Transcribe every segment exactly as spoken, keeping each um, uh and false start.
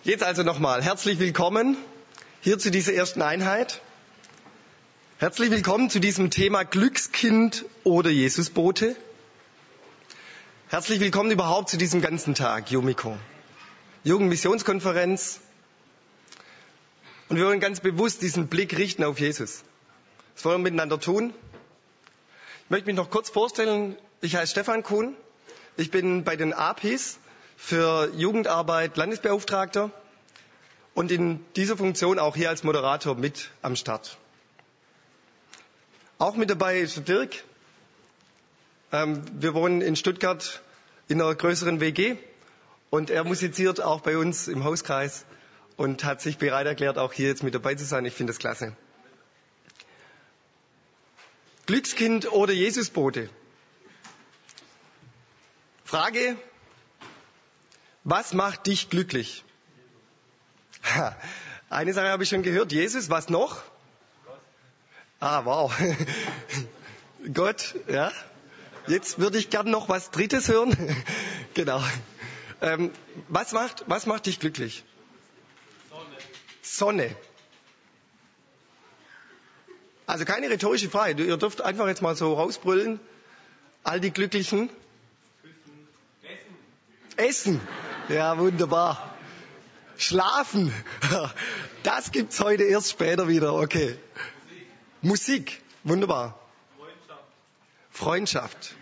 Jetzt also nochmal herzlich willkommen hier zu dieser ersten Einheit. Herzlich willkommen zu diesem Thema Glückskind oder Jesusbote. Herzlich willkommen überhaupt zu diesem ganzen Tag, Yumiko. Jugendmissionskonferenz. Und wir wollen ganz bewusst diesen Blick richten auf Jesus. Das wollen wir miteinander tun. Ich möchte mich noch kurz vorstellen. Ich heiße Stefan Kuhn. Ich bin bei den A P I S für Jugendarbeit Landesbeauftragter und in dieser Funktion auch hier als Moderator mit am Start. Auch mit dabei ist der Dirk. Ähm, wir wohnen in Stuttgart in einer größeren W G und er musiziert auch bei uns im Hauskreis und hat sich bereit erklärt, auch hier jetzt mit dabei zu sein. Ich finde das klasse. Glückskind oder Jesusbote? Frage: Was macht dich glücklich? Ha, eine Sache habe ich schon gehört. Jesus, was noch? Gott. Ah, wow. Gott, ja. Jetzt würde ich gern noch was Drittes hören. Genau. Ähm, was macht, was macht dich glücklich? Sonne. Sonne. Also keine rhetorische Frage. Ihr dürft einfach jetzt mal so rausbrüllen. All die Glücklichen. Essen. Essen. Ja, wunderbar. Schlafen. Das gibt's heute erst später wieder. Okay. Musik. Musik. Wunderbar. Freundschaft. Freundschaft.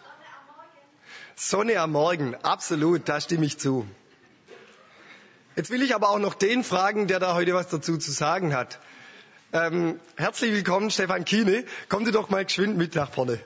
Sonne am Morgen. Absolut, da stimme ich zu. Jetzt will ich aber auch noch den fragen, der da heute was dazu zu sagen hat. Ähm, herzlich willkommen, Stefan Kiene. Komm du doch mal geschwind mit nach vorne.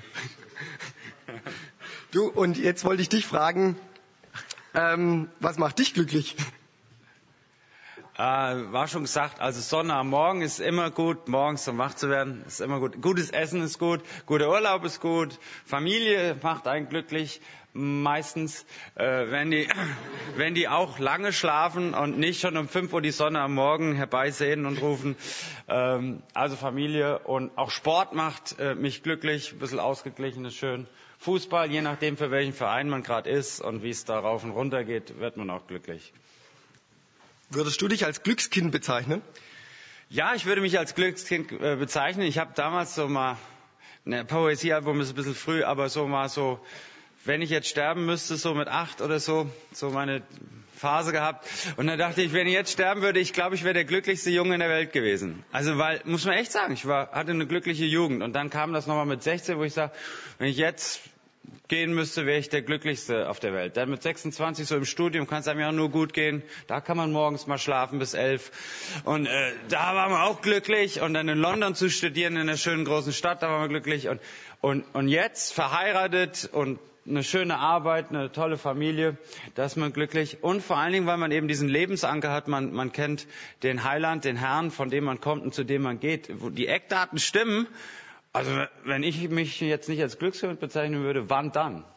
Du, und jetzt wollte ich dich fragen, ähm, was macht dich glücklich? Äh, war schon gesagt, also Sonne am Morgen ist immer gut, morgens um wach zu werden, ist immer gut. Gutes Essen ist gut, guter Urlaub ist gut, Familie macht einen glücklich, meistens, äh, wenn die, wenn die auch lange schlafen und nicht schon um fünf Uhr die Sonne am Morgen herbeisehen und rufen. Ähm, also Familie und auch Sport macht äh, mich glücklich, ein bisschen ausgeglichen ist schön. Fußball, je nachdem für welchen Verein man gerade ist und wie es da rauf und runter geht, wird man auch glücklich. Würdest du dich als Glückskind bezeichnen? Ja, ich würde mich als Glückskind äh, bezeichnen. Ich habe damals so mal, ein Poesiealbum ist ein bisschen früh, aber so mal so, wenn ich jetzt sterben müsste, so mit acht oder so, so meine Phase gehabt. Und dann dachte ich, wenn ich jetzt sterben würde, ich glaube, ich wäre der glücklichste Junge in der Welt gewesen. Also, weil, muss man echt sagen, ich war, hatte eine glückliche Jugend. Und dann kam das nochmal mit sechzehn, wo ich sage, wenn ich jetzt gehen müsste, wäre ich der glücklichste auf der Welt. Dann mit sechsundzwanzig so im Studium kann es einem ja nur gut gehen. Da kann man morgens mal schlafen bis elf. Und äh, da war man auch glücklich. Und dann in London zu studieren, in einer schönen großen Stadt, da war man glücklich. Und, und, und jetzt verheiratet und eine schöne Arbeit, eine tolle Familie, da ist man glücklich. Und vor allen Dingen, weil man eben diesen Lebensanker hat, man, man kennt den Heiland, den Herrn, von dem man kommt und zu dem man geht. Wo die Eckdaten stimmen. Also wenn ich mich jetzt nicht als Glückskind bezeichnen würde, wann dann?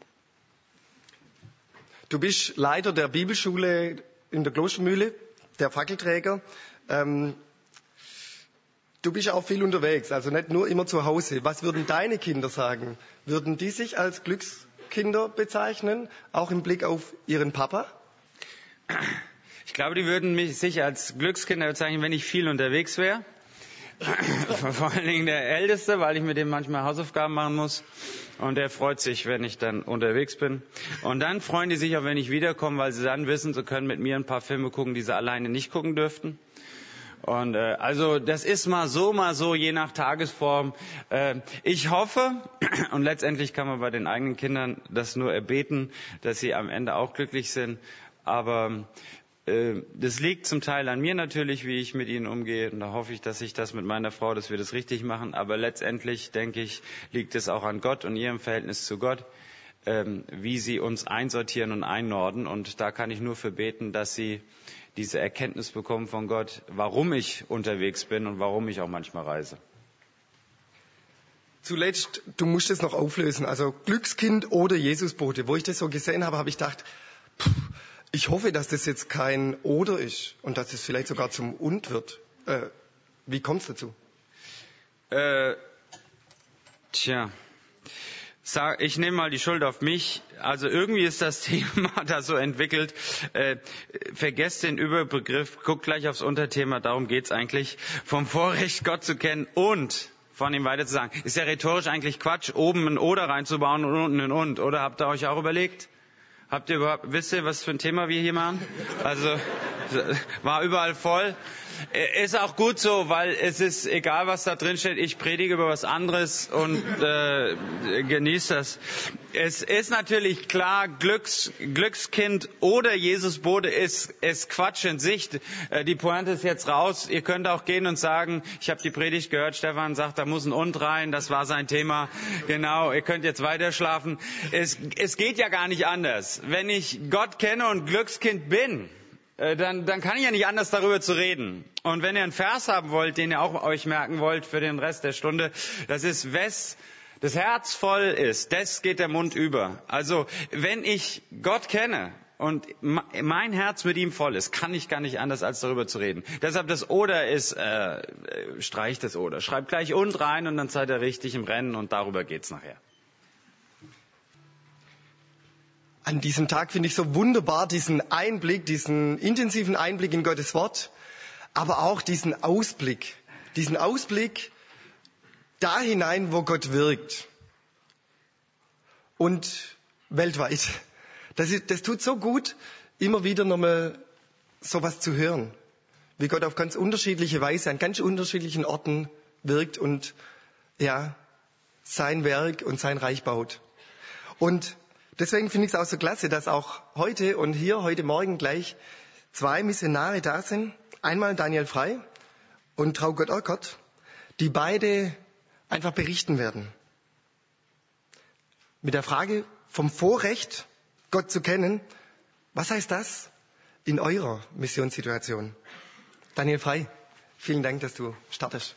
Du bist Leiter der Bibelschule in der Klostermühle, der Fackelträger. Ähm, du bist auch viel unterwegs, also nicht nur immer zu Hause. Was würden deine Kinder sagen? Würden die sich als Glückskinder bezeichnen, auch im Blick auf ihren Papa? Ich glaube, die würden mich sich als Glückskinder bezeichnen, wenn ich viel unterwegs wäre. Vor allen Dingen der Älteste, weil ich mit dem manchmal Hausaufgaben machen muss. Und der freut sich, wenn ich dann unterwegs bin. Und dann freuen die sich auch, wenn ich wiederkomme, weil sie dann wissen, sie können mit mir ein paar Filme gucken, die sie alleine nicht gucken dürften. Und äh, also das ist mal so, mal so, je nach Tagesform. Äh, ich hoffe, und letztendlich kann man bei den eigenen Kindern das nur erbeten, dass sie am Ende auch glücklich sind. Aber das liegt zum Teil an mir natürlich, wie ich mit ihnen umgehe. Und da hoffe ich, dass ich das mit meiner Frau, dass wir das richtig machen. Aber letztendlich, denke ich, liegt es auch an Gott und ihrem Verhältnis zu Gott, wie sie uns einsortieren und einnorden. Und da kann ich nur für beten, dass sie diese Erkenntnis bekommen von Gott, warum ich unterwegs bin und warum ich auch manchmal reise. Zuletzt, du musst es noch auflösen. Also Glückskind oder Jesusbote. Wo ich das so gesehen habe, habe ich gedacht, pff, ich hoffe, dass das jetzt kein Oder ist und dass es vielleicht sogar zum Und wird. Äh, wie kommt es dazu? Äh, tja, sag, ich nehme mal die Schuld auf mich. Also irgendwie ist das Thema da so entwickelt. Äh, vergesst den Überbegriff, guckt gleich aufs Unterthema, darum geht's eigentlich. Vom Vorrecht, Gott zu kennen und von ihm weiter zu sagen. Ist ja rhetorisch eigentlich Quatsch, oben ein Oder reinzubauen und unten ein Und. Oder habt ihr euch auch überlegt? Habt ihr überhaupt, wisst ihr, was für ein Thema wir hier machen? Also, war überall voll. Ist auch gut so, weil es ist egal, was da drin steht. Ich predige über was anderes und äh, genieße das. Es ist natürlich klar, Glücks, Glückskind oder Jesusbote ist, ist Quatsch in sich. Die Pointe ist jetzt raus. Ihr könnt auch gehen und sagen, ich habe die Predigt gehört, Stefan sagt, da muss ein Und rein. Das war sein Thema. Genau, ihr könnt jetzt weiter schlafen. Es, es geht ja gar nicht anders. Wenn ich Gott kenne und Glückskind bin, Dann, dann kann ich ja nicht anders darüber zu reden. Und wenn ihr einen Vers haben wollt, den ihr auch euch merken wollt für den Rest der Stunde, das ist, wes das Herz voll ist, des geht der Mund über. Also wenn ich Gott kenne und mein Herz mit ihm voll ist, kann ich gar nicht anders, als darüber zu reden. Deshalb das Oder ist, äh, streicht das Oder. Schreibt gleich Und rein und dann seid ihr richtig im Rennen und darüber geht's nachher. An diesem Tag finde ich so wunderbar diesen Einblick, diesen intensiven Einblick in Gottes Wort, aber auch diesen Ausblick, diesen Ausblick da hinein, wo Gott wirkt. Und weltweit. Das, ist, das tut so gut, immer wieder nochmal sowas zu hören, wie Gott auf ganz unterschiedliche Weise an ganz unterschiedlichen Orten wirkt und ja, sein Werk und sein Reich baut. Und deswegen finde ich es auch so klasse, dass auch heute und hier, heute Morgen gleich zwei Missionare da sind. Einmal Daniel Frei und Traugott Orkert, die beide einfach berichten werden. Mit der Frage vom Vorrecht, Gott zu kennen. Was heißt das in eurer Missionssituation? Daniel Frei, vielen Dank, dass du startest.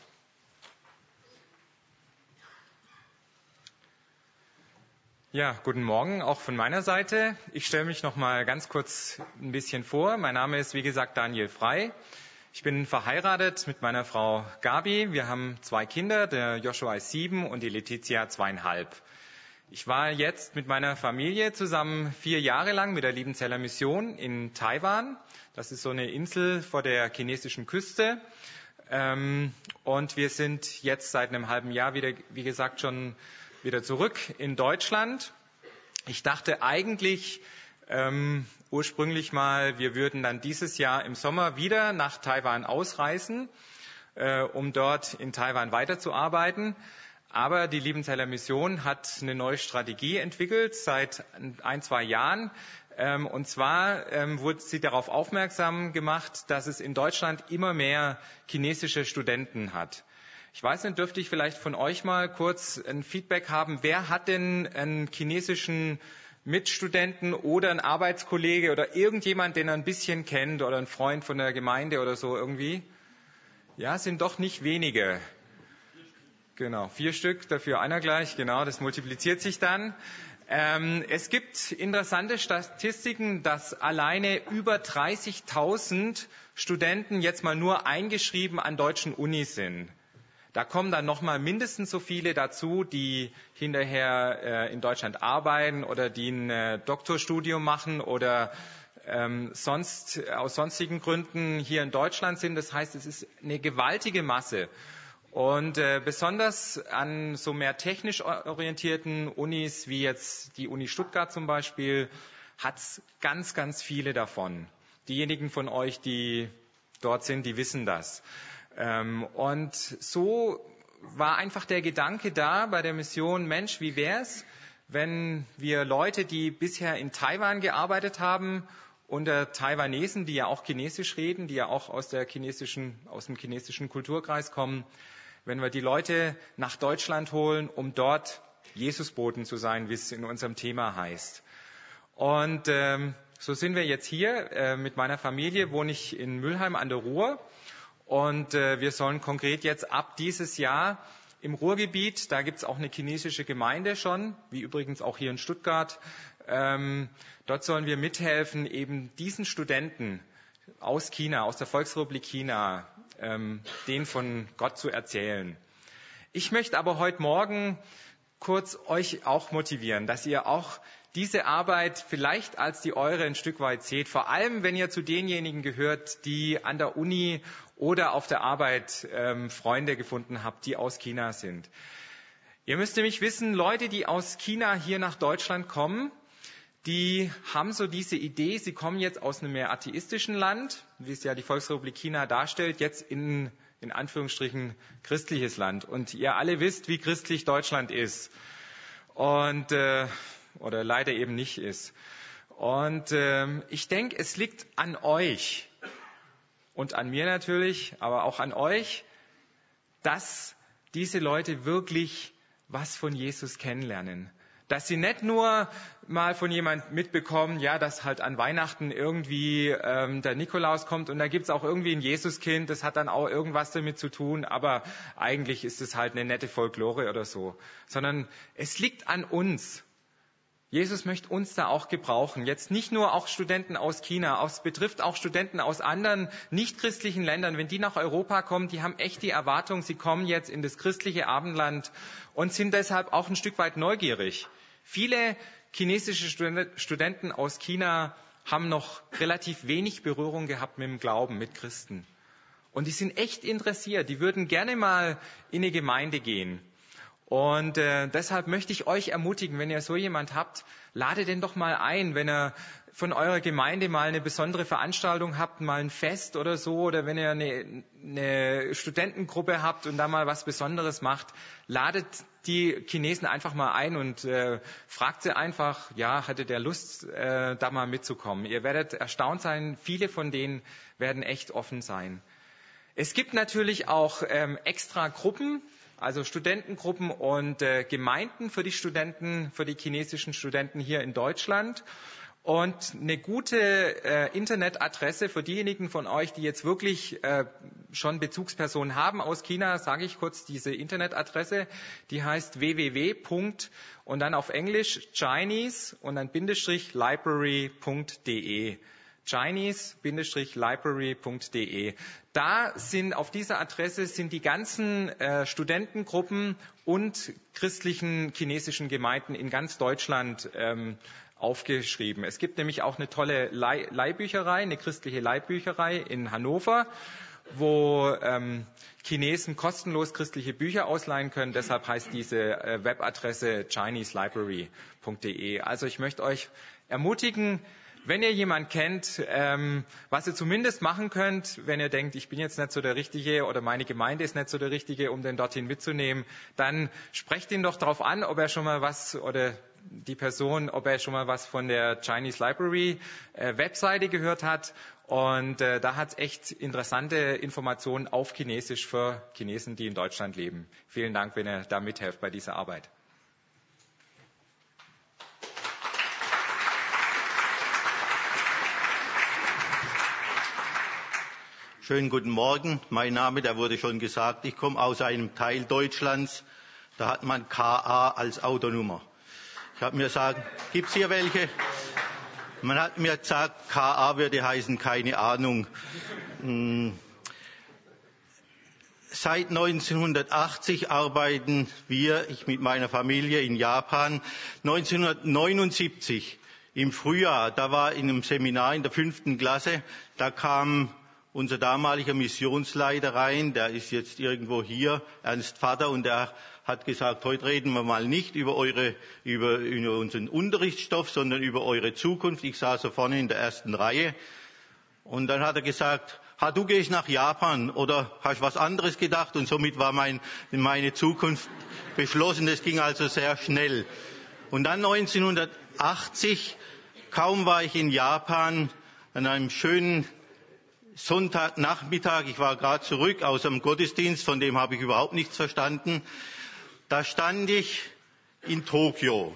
Ja, guten Morgen auch von meiner Seite. Ich stelle mich noch mal ganz kurz ein bisschen vor. Mein Name ist, wie gesagt, Daniel Frei. Ich bin verheiratet mit meiner Frau Gabi. Wir haben zwei Kinder, der Joshua ist sieben und die Letizia zweieinhalb. Ich war jetzt mit meiner Familie zusammen vier Jahre lang mit der Liebenzeller Mission in Taiwan. Das ist so eine Insel vor der chinesischen Küste. Und wir sind jetzt seit einem halben Jahr wieder, wie gesagt, schon wieder zurück in Deutschland. Ich dachte eigentlich ähm, ursprünglich mal, wir würden dann dieses Jahr im Sommer wieder nach Taiwan ausreisen, äh, um dort in Taiwan weiterzuarbeiten. Aber die Liebenzeller Mission hat eine neue Strategie entwickelt seit ein, zwei Jahren. Ähm, und zwar ähm, wurde sie darauf aufmerksam gemacht, dass es in Deutschland immer mehr chinesische Studenten hat. Ich weiß nicht, dürfte ich vielleicht von euch mal kurz ein Feedback haben. Wer hat denn einen chinesischen Mitstudenten oder einen Arbeitskollege oder irgendjemand, den er ein bisschen kennt oder ein Freund von der Gemeinde oder so irgendwie? Ja, sind doch nicht wenige. Genau, vier Stück, dafür einer gleich. Genau, das multipliziert sich dann. Ähm, es gibt interessante Statistiken, dass alleine über dreißigtausend Studenten jetzt mal nur eingeschrieben an deutschen Unis sind. Da kommen dann nochmal mindestens so viele dazu, die hinterher äh, in Deutschland arbeiten oder die ein äh, Doktorstudium machen oder ähm, sonst aus sonstigen Gründen hier in Deutschland sind. Das heißt, es ist eine gewaltige Masse. Und äh, besonders an so mehr technisch orientierten Unis, wie jetzt die Uni Stuttgart zum Beispiel, hat es ganz, ganz viele davon. Diejenigen von euch, die dort sind, die wissen das. Und so war einfach der Gedanke da bei der Mission, Mensch, wie wär's, wenn wir Leute, die bisher in Taiwan gearbeitet haben, unter Taiwanesen, die ja auch Chinesisch reden, die ja auch aus der chinesischen, aus dem chinesischen Kulturkreis kommen, wenn wir die Leute nach Deutschland holen, um dort Jesusboten zu sein, wie es in unserem Thema heißt. Und ähm, so sind wir jetzt hier. Äh, mit meiner Familie wohne ich in Mülheim an der Ruhr. Und äh, wir sollen konkret jetzt ab dieses Jahr im Ruhrgebiet, da gibt es auch eine chinesische Gemeinde schon, wie übrigens auch hier in Stuttgart, ähm, dort sollen wir mithelfen, eben diesen Studenten aus China, aus der Volksrepublik China, ähm, denen von Gott zu erzählen. Ich möchte aber heute Morgen kurz euch auch motivieren, dass ihr auch diese Arbeit vielleicht als die eure ein Stück weit seht. Vor allem, wenn ihr zu denjenigen gehört, die an der Uni oder auf der Arbeit ähm, Freunde gefunden habt, die aus China sind. Ihr müsst nämlich wissen, Leute, die aus China hier nach Deutschland kommen, die haben so diese Idee, sie kommen jetzt aus einem mehr atheistischen Land, wie es ja die Volksrepublik China darstellt, jetzt in, in Anführungsstrichen, christliches Land. Und ihr alle wisst, wie christlich Deutschland ist. Und, äh, oder leider eben nicht ist. Und äh, ich denke, es liegt an euch und an mir natürlich, aber auch an euch, dass diese Leute wirklich was von Jesus kennenlernen. Dass sie nicht nur mal von jemand mitbekommen, ja, dass halt an Weihnachten irgendwie ähm, der Nikolaus kommt und da gibt's auch irgendwie ein Jesuskind, das hat dann auch irgendwas damit zu tun, aber eigentlich ist es halt eine nette Folklore oder so. Sondern es liegt an uns. Jesus möchte uns da auch gebrauchen. Jetzt nicht nur auch Studenten aus China, es betrifft auch Studenten aus anderen nichtchristlichen Ländern. Wenn die nach Europa kommen, die haben echt die Erwartung, sie kommen jetzt in das christliche Abendland und sind deshalb auch ein Stück weit neugierig. Viele chinesische Studenten aus China haben noch relativ wenig Berührung gehabt mit dem Glauben, mit Christen. Und die sind echt interessiert. Die würden gerne mal in eine Gemeinde gehen. Und äh, deshalb möchte ich euch ermutigen, wenn ihr so jemand habt, ladet den doch mal ein, wenn ihr von eurer Gemeinde mal eine besondere Veranstaltung habt, mal ein Fest oder so, oder wenn ihr eine, eine Studentengruppe habt und da mal was Besonderes macht, ladet die Chinesen einfach mal ein und äh, fragt sie einfach, ja, hattet ihr Lust, äh, da mal mitzukommen? Ihr werdet erstaunt sein, viele von denen werden echt offen sein. Es gibt natürlich auch ähm, extra Gruppen, also Studentengruppen und äh, Gemeinden für die Studenten, für die chinesischen Studenten hier in Deutschland. Und eine gute äh, Internetadresse für diejenigen von euch, die jetzt wirklich äh, schon Bezugspersonen haben aus China, sage ich kurz diese Internetadresse, die heißt w w w. und dann auf Englisch Chinese und dann Bindestrich library punkt de. Chinese-library punkt de. Da sind auf dieser Adresse sind die ganzen äh, Studentengruppen und christlichen chinesischen Gemeinden in ganz Deutschland ähm, aufgeschrieben. Es gibt nämlich auch eine tolle Leih- Leihbücherei, eine christliche Leihbücherei in Hannover, wo ähm, Chinesen kostenlos christliche Bücher ausleihen können. Deshalb heißt diese äh, Webadresse Chinese Library punkt de. Also ich möchte euch ermutigen, wenn ihr jemand kennt, ähm, was ihr zumindest machen könnt, wenn ihr denkt, ich bin jetzt nicht so der Richtige oder meine Gemeinde ist nicht so der Richtige, um den dorthin mitzunehmen, dann sprecht ihn doch darauf an, ob er schon mal was oder die Person, ob er schon mal was von der Chinese Library äh, Webseite gehört hat. Und äh, da hat es echt interessante Informationen auf Chinesisch für Chinesen, die in Deutschland leben. Vielen Dank, wenn ihr da mithelft bei dieser Arbeit. Schönen guten Morgen. Mein Name, der wurde schon gesagt, ich komme aus einem Teil Deutschlands, da hat man K A als Autonummer. Ich habe mir gesagt, gibt's hier welche? Man hat mir gesagt, K A würde heißen, keine Ahnung. Hm. Seit neunzehnhundertachtzig arbeiten wir, ich mit meiner Familie in Japan. neunzehnhundertneunundsiebzig im Frühjahr, da war in einem Seminar in der fünften Klasse, da kam unser damaliger Missionsleiter rein, der ist jetzt irgendwo hier, Ernst Vater, und der hat gesagt, heute reden wir mal nicht über eure, über, über unseren Unterrichtsstoff, sondern über eure Zukunft. Ich saß so vorne in der ersten Reihe. Und dann hat er gesagt, ha, du gehst nach Japan oder hast was anderes gedacht? Und somit war mein, meine Zukunft beschlossen. Das ging also sehr schnell. Und dann neunzehnhundertachtzig, kaum war ich in Japan, an einem schönen Sonntagnachmittag, ich war gerade zurück aus einem Gottesdienst, von dem habe ich überhaupt nichts verstanden. Da stand ich in Tokio.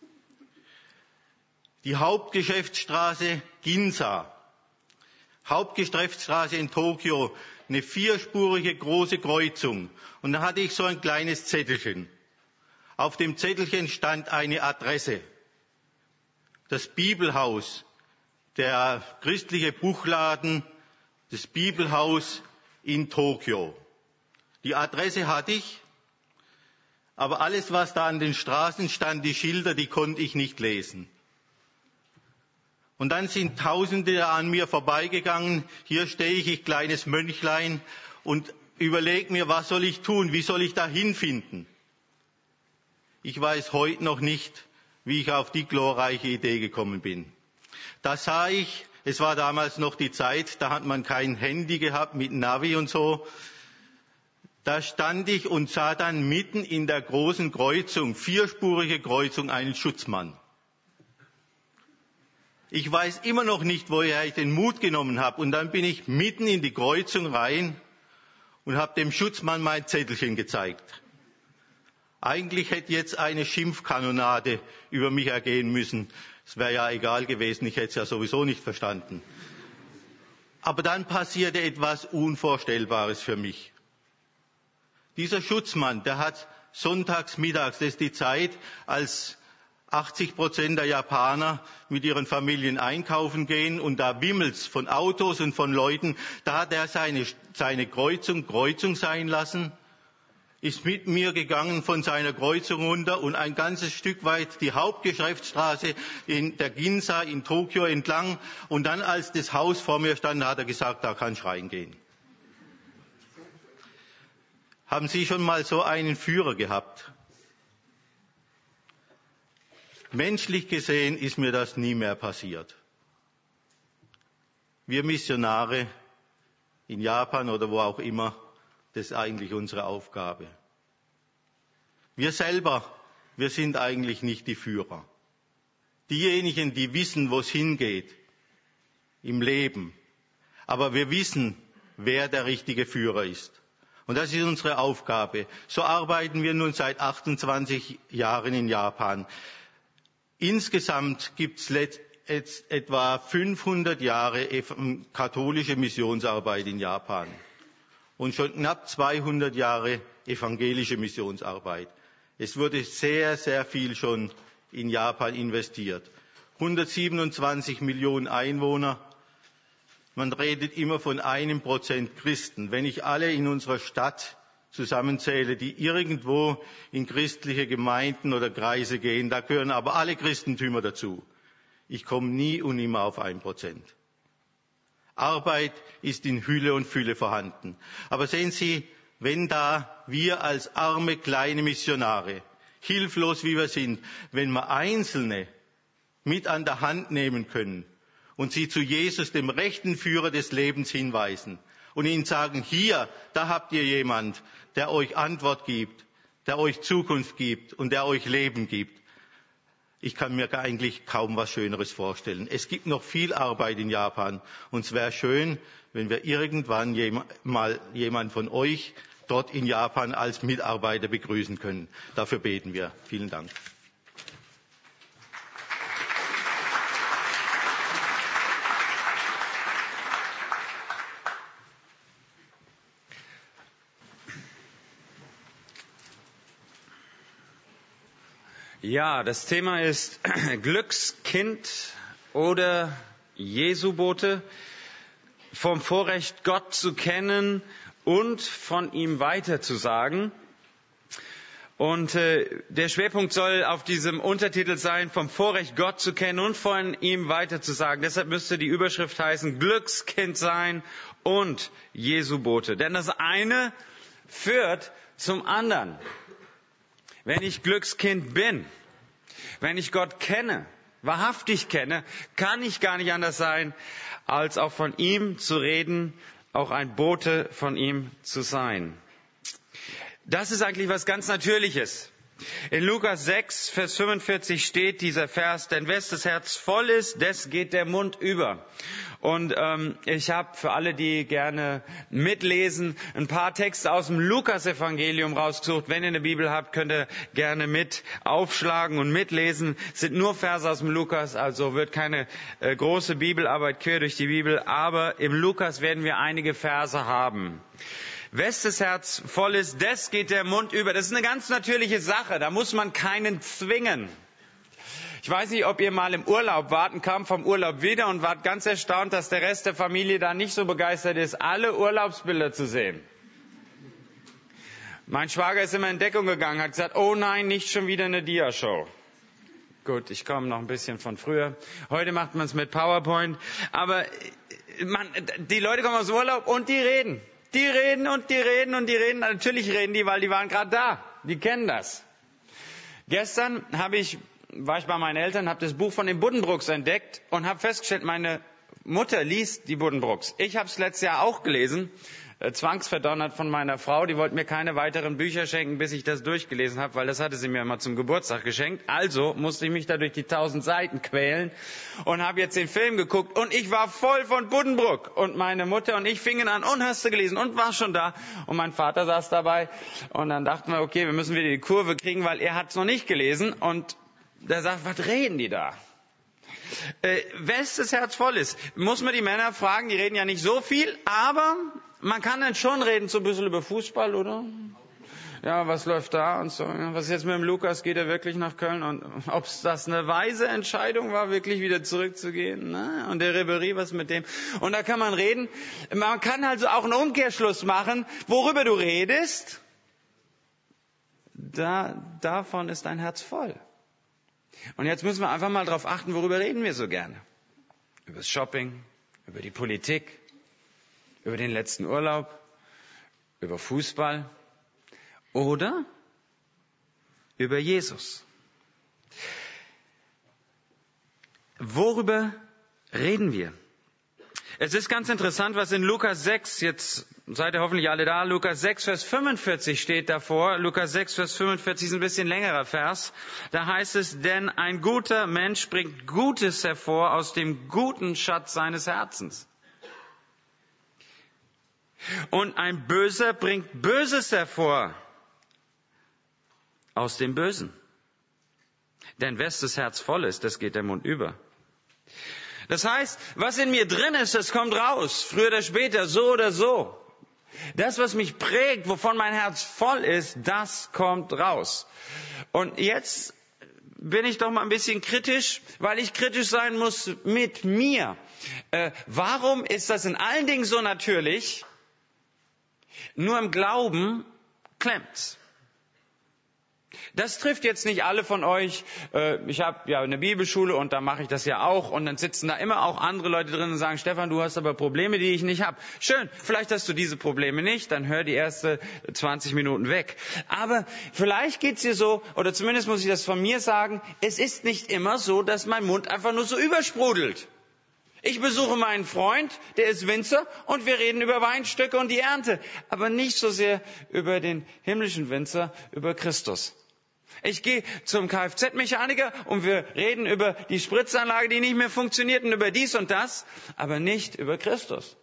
Die Hauptgeschäftsstraße Ginza. Hauptgeschäftsstraße in Tokio, eine vierspurige große Kreuzung. Und da hatte ich so ein kleines Zettelchen. Auf dem Zettelchen stand eine Adresse. Das Bibelhaus, der christliche Buchladen, das Bibelhaus in Tokio. Die Adresse hatte ich, Aber alles, was da an den Straßen stand, die Schilder, die konnte ich nicht lesen. Und dann sind Tausende an mir vorbeigegangen. Hier stehe ich, ich kleines Mönchlein, und überlege mir, was soll ich tun? Wie soll ich da hinfinden? Ich weiß heute noch nicht, wie ich auf die glorreiche Idee gekommen bin. Da sah ich, es war damals noch die Zeit, da hat man kein Handy gehabt mit Navi und so. Da stand ich und sah dann mitten in der großen Kreuzung, vierspurige Kreuzung, einen Schutzmann. Ich weiß immer noch nicht, woher ich den Mut genommen habe. Und dann bin ich mitten in die Kreuzung rein und habe dem Schutzmann mein Zettelchen gezeigt. Eigentlich hätte jetzt eine Schimpfkanonade über mich ergehen müssen. Es wäre ja egal gewesen, ich hätte es ja sowieso nicht verstanden. Aber dann passierte etwas Unvorstellbares für mich. Dieser Schutzmann, der hat sonntags mittags, das ist die Zeit, als achtzig Prozent der Japaner mit ihren Familien einkaufen gehen und da wimmelt's von Autos und von Leuten, da hat er seine, seine Kreuzung Kreuzung sein lassen, ist mit mir gegangen von seiner Kreuzung runter und ein ganzes Stück weit die Hauptgeschäftsstraße in der Ginza in Tokio entlang, und dann, als das Haus vor mir stand, hat er gesagt, da kannst du reingehen. Haben Sie schon mal so einen Führer gehabt? Menschlich gesehen ist mir das nie mehr passiert. Wir Missionare in Japan oder wo auch immer, das ist eigentlich unsere Aufgabe. Wir selber, wir sind eigentlich nicht die Führer. Diejenigen, die wissen, wo es hingeht im Leben. Aber wir wissen, wer der richtige Führer ist. Und das ist unsere Aufgabe. So arbeiten wir nun seit achtundzwanzig Jahren in Japan. Insgesamt gibt es jetzt etwa fünfhundert Jahre katholische Missionsarbeit in Japan und schon knapp zweihundert Jahre evangelische Missionsarbeit. Es wurde sehr, sehr viel schon in Japan investiert. hundertsiebenundzwanzig Millionen Einwohner. Man redet immer von einem Prozent Christen. Wenn ich alle in unserer Stadt zusammenzähle, die irgendwo in christliche Gemeinden oder Kreise gehen, da gehören aber alle Christentümer dazu. Ich komme nie und nimmer auf ein Prozent. Arbeit ist in Hülle und Fülle vorhanden. Aber sehen Sie, wenn da wir als arme kleine Missionare, hilflos wie wir sind, wenn wir Einzelne mit an der Hand nehmen können und sie zu Jesus, dem rechten Führer des Lebens, hinweisen und ihnen sagen, hier, da habt ihr jemand, der euch Antwort gibt, der euch Zukunft gibt und der euch Leben gibt. Ich kann mir eigentlich kaum was Schöneres vorstellen. Es gibt noch viel Arbeit in Japan und es wäre schön, wenn wir irgendwann jem- mal jemand von euch dort in Japan als Mitarbeiter begrüßen können. Dafür beten wir. Vielen Dank. Ja, das Thema ist Glückskind oder Jesubote, vom Vorrecht, Gott zu kennen und von ihm weiterzusagen. Und äh, der Schwerpunkt soll auf diesem Untertitel sein, vom Vorrecht, Gott zu kennen und von ihm weiterzusagen. Deshalb müsste die Überschrift heißen, Glückskind sein und Jesubote. Denn das eine führt zum anderen. Wenn ich Glückskind bin, wenn ich Gott kenne, wahrhaftig kenne, kann ich gar nicht anders sein, als auch von ihm zu reden, auch ein Bote von ihm zu sein. Das ist eigentlich was ganz Natürliches. In Lukas sechs, Vers fünfundvierzig steht dieser Vers, denn wes das Herz voll ist, des geht der Mund über. Und ähm, ich habe für alle, die gerne mitlesen, ein paar Texte aus dem Lukas-Evangelium rausgesucht. Wenn ihr eine Bibel habt, könnt ihr gerne mit aufschlagen und mitlesen. Es sind nur Verse aus dem Lukas, also wird keine äh, große Bibelarbeit quer durch die Bibel. Aber im Lukas werden wir einige Verse haben. Wes das Herz voll ist, des geht der Mund über. Das ist eine ganz natürliche Sache. Da muss man keinen zwingen. Ich weiß nicht, ob ihr mal im Urlaub wart und kam vom Urlaub wieder und wart ganz erstaunt, dass der Rest der Familie da nicht so begeistert ist, alle Urlaubsbilder zu sehen. Mein Schwager ist immer in Deckung gegangen, hat gesagt, oh nein, nicht schon wieder eine Dia-Show. Gut, ich komme noch ein bisschen von früher. Heute macht man es mit PowerPoint. Aber man, die Leute kommen aus dem Urlaub und die reden. Die reden und die reden und die reden. Natürlich reden die, weil die waren gerade da. Die kennen das. Gestern habe ich, war ich bei meinen Eltern, habe das Buch von den Buddenbrooks entdeckt und habe festgestellt, meine Mutter liest die Buddenbrooks. Ich habe es letztes Jahr auch gelesen, äh, zwangsverdonnert von meiner Frau. Die wollte mir keine weiteren Bücher schenken, bis ich das durchgelesen habe, weil das hatte sie mir immer zum Geburtstag geschenkt. Also musste ich mich da durch die tausend Seiten quälen und habe jetzt den Film geguckt. Und ich war voll von Buddenbrook. Und meine Mutter und ich fingen an, und hast du gelesen? Und war schon da. Und mein Vater saß dabei. Und dann dachten wir, okay, wir müssen wieder die Kurve kriegen, weil er hat es noch nicht gelesen. Und der sagt, was reden die da? Äh, wes das Herz voll ist, muss man die Männer fragen, die reden ja nicht so viel, aber man kann dann schon reden, so ein bisschen über Fußball, oder? Ja, was läuft da und so. Was ist jetzt mit dem Lukas, geht er wirklich nach Köln? Und ob das eine weise Entscheidung war, wirklich wieder zurückzugehen? Ne? Und der Ribéry, was mit dem? Und da kann man reden. Man kann also auch einen Umkehrschluss machen, worüber du redest, da, davon ist dein Herz voll. Und jetzt müssen wir einfach mal darauf achten, worüber reden wir so gerne. Über das Shopping, über die Politik, über den letzten Urlaub, über Fußball oder über Jesus. Worüber reden wir? Es ist ganz interessant, was in Lukas sechs, jetzt seid ihr hoffentlich alle da, Lukas sechs, Vers fünfundvierzig steht davor. Lukas sechs, Vers fünfundvierzig ist ein bisschen längerer Vers. Da heißt es, denn ein guter Mensch bringt Gutes hervor aus dem guten Schatz seines Herzens. Und ein Böser bringt Böses hervor aus dem Bösen. Denn wes das Herz voll ist, das geht der Mund über. Das heißt, was in mir drin ist, das kommt raus, früher oder später, so oder so. Das, was mich prägt, wovon mein Herz voll ist, das kommt raus. Und jetzt bin ich doch mal ein bisschen kritisch, weil ich kritisch sein muss mit mir. Äh, warum ist das in allen Dingen so natürlich? Nur im Glauben klemmt's. Das trifft jetzt nicht alle von euch. Ich habe ja eine Bibelschule und da mache ich das ja auch. Und dann sitzen da immer auch andere Leute drin und sagen, Stefan, du hast aber Probleme, die ich nicht habe. Schön, vielleicht hast du diese Probleme nicht, dann hör die erste zwanzig Minuten weg. Aber vielleicht geht's dir so, oder zumindest muss ich das von mir sagen, es ist nicht immer so, dass mein Mund einfach nur so übersprudelt. Ich besuche meinen Freund, der ist Winzer, und wir reden über Weinstöcke und die Ernte, aber nicht so sehr über den himmlischen Winzer, über Christus. Ich gehe zum Kfz-Mechaniker und wir reden über die Spritzanlage, die nicht mehr funktioniert, und über dies und das, aber nicht über Christus.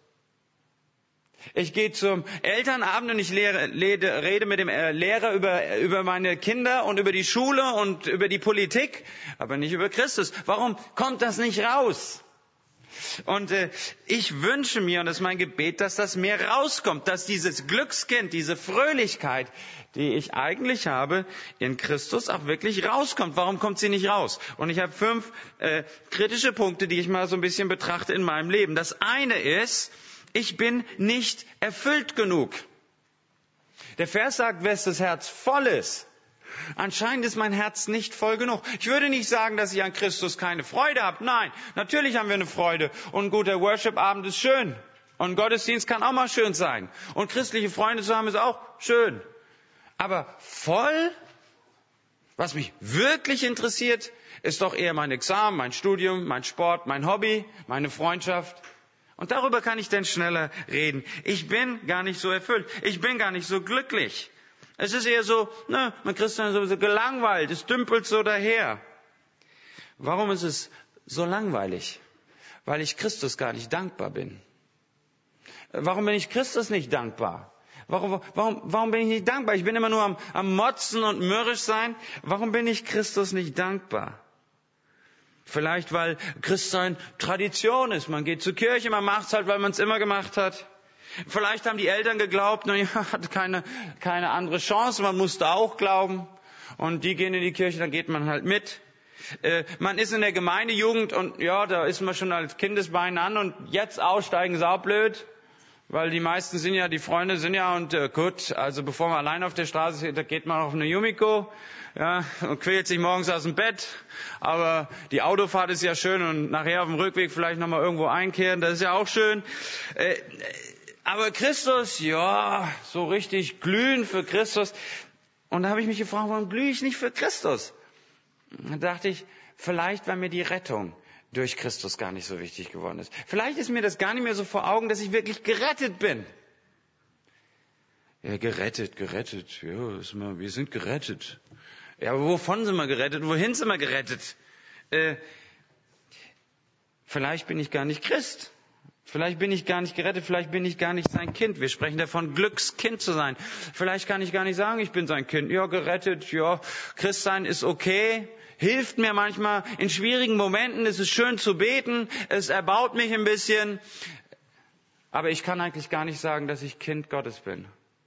Ich gehe zum Elternabend und ich lehre, lehre, rede mit dem Lehrer über, über meine Kinder und über die Schule und über die Politik, aber nicht über Christus. Warum kommt das nicht raus? Und äh, ich wünsche mir, und das ist mein Gebet, dass das mehr rauskommt, dass dieses Glückskind, diese Fröhlichkeit, die ich eigentlich habe, in Christus auch wirklich rauskommt. Warum kommt sie nicht raus? Und ich habe fünf äh, kritische Punkte, die ich mal so ein bisschen betrachte in meinem Leben. Das eine ist, ich bin nicht erfüllt genug. Der Vers sagt, wes das Herz voll ist. Anscheinend ist mein Herz nicht voll genug. Ich würde nicht sagen, dass ich an Christus keine Freude habe. Nein, natürlich haben wir eine Freude. Und ein guter Worship-Abend ist schön. Und ein Gottesdienst kann auch mal schön sein. Und christliche Freunde zu haben ist auch schön. Aber voll, was mich wirklich interessiert, ist doch eher mein Examen, mein Studium, mein Sport, mein Hobby, meine Freundschaft. Und darüber kann ich dann schneller reden. Ich bin gar nicht so erfüllt. Ich bin gar nicht so glücklich. Es ist eher so, ne, man Christian ist so gelangweilt, es dümpelt so daher. Warum ist es so langweilig? Weil ich Christus gar nicht dankbar bin. Warum bin ich Christus nicht dankbar? Warum, warum, warum bin ich nicht dankbar? Ich bin immer nur am, am Motzen und mürrisch sein. Warum bin ich Christus nicht dankbar? Vielleicht, weil Christsein Tradition ist. Man geht zur Kirche, man macht es halt, weil man es immer gemacht hat. Vielleicht haben die Eltern geglaubt, man hatte keine, keine andere Chance, man musste auch glauben. Und die gehen in die Kirche, dann geht man halt mit. Äh, man ist in der Gemeindejugend und ja, da ist man schon als Kindesbein an und jetzt aussteigen ist auch blöd. Weil die meisten sind ja, die Freunde sind ja und äh, gut, also bevor man allein auf der Straße steht, da geht man auf eine Yumiko, ja, und quält sich morgens aus dem Bett. Aber die Autofahrt ist ja schön und nachher auf dem Rückweg vielleicht nochmal irgendwo einkehren, das ist ja auch schön. Äh, aber Christus, ja, so richtig glühen für Christus. Und da habe ich mich gefragt, warum glühe ich nicht für Christus? Da dachte ich, vielleicht weil mir die Rettung durch Christus gar nicht so wichtig geworden ist. Vielleicht ist mir das gar nicht mehr so vor Augen, dass ich wirklich gerettet bin. Ja, gerettet, gerettet. Ja, ist mal, wir sind gerettet. Ja, aber wovon sind wir gerettet? Wohin sind wir gerettet? Äh, vielleicht bin ich gar nicht Christ. Vielleicht bin ich gar nicht gerettet. Vielleicht bin ich gar nicht sein Kind. Wir sprechen davon, Glückskind zu sein. Vielleicht kann ich gar nicht sagen, ich bin sein Kind. Ja, gerettet. Ja, Christsein ist okay. Hilft mir manchmal in schwierigen Momenten. Es ist schön zu beten. Es erbaut mich ein bisschen. Aber ich kann eigentlich gar nicht sagen, dass ich Kind Gottes bin.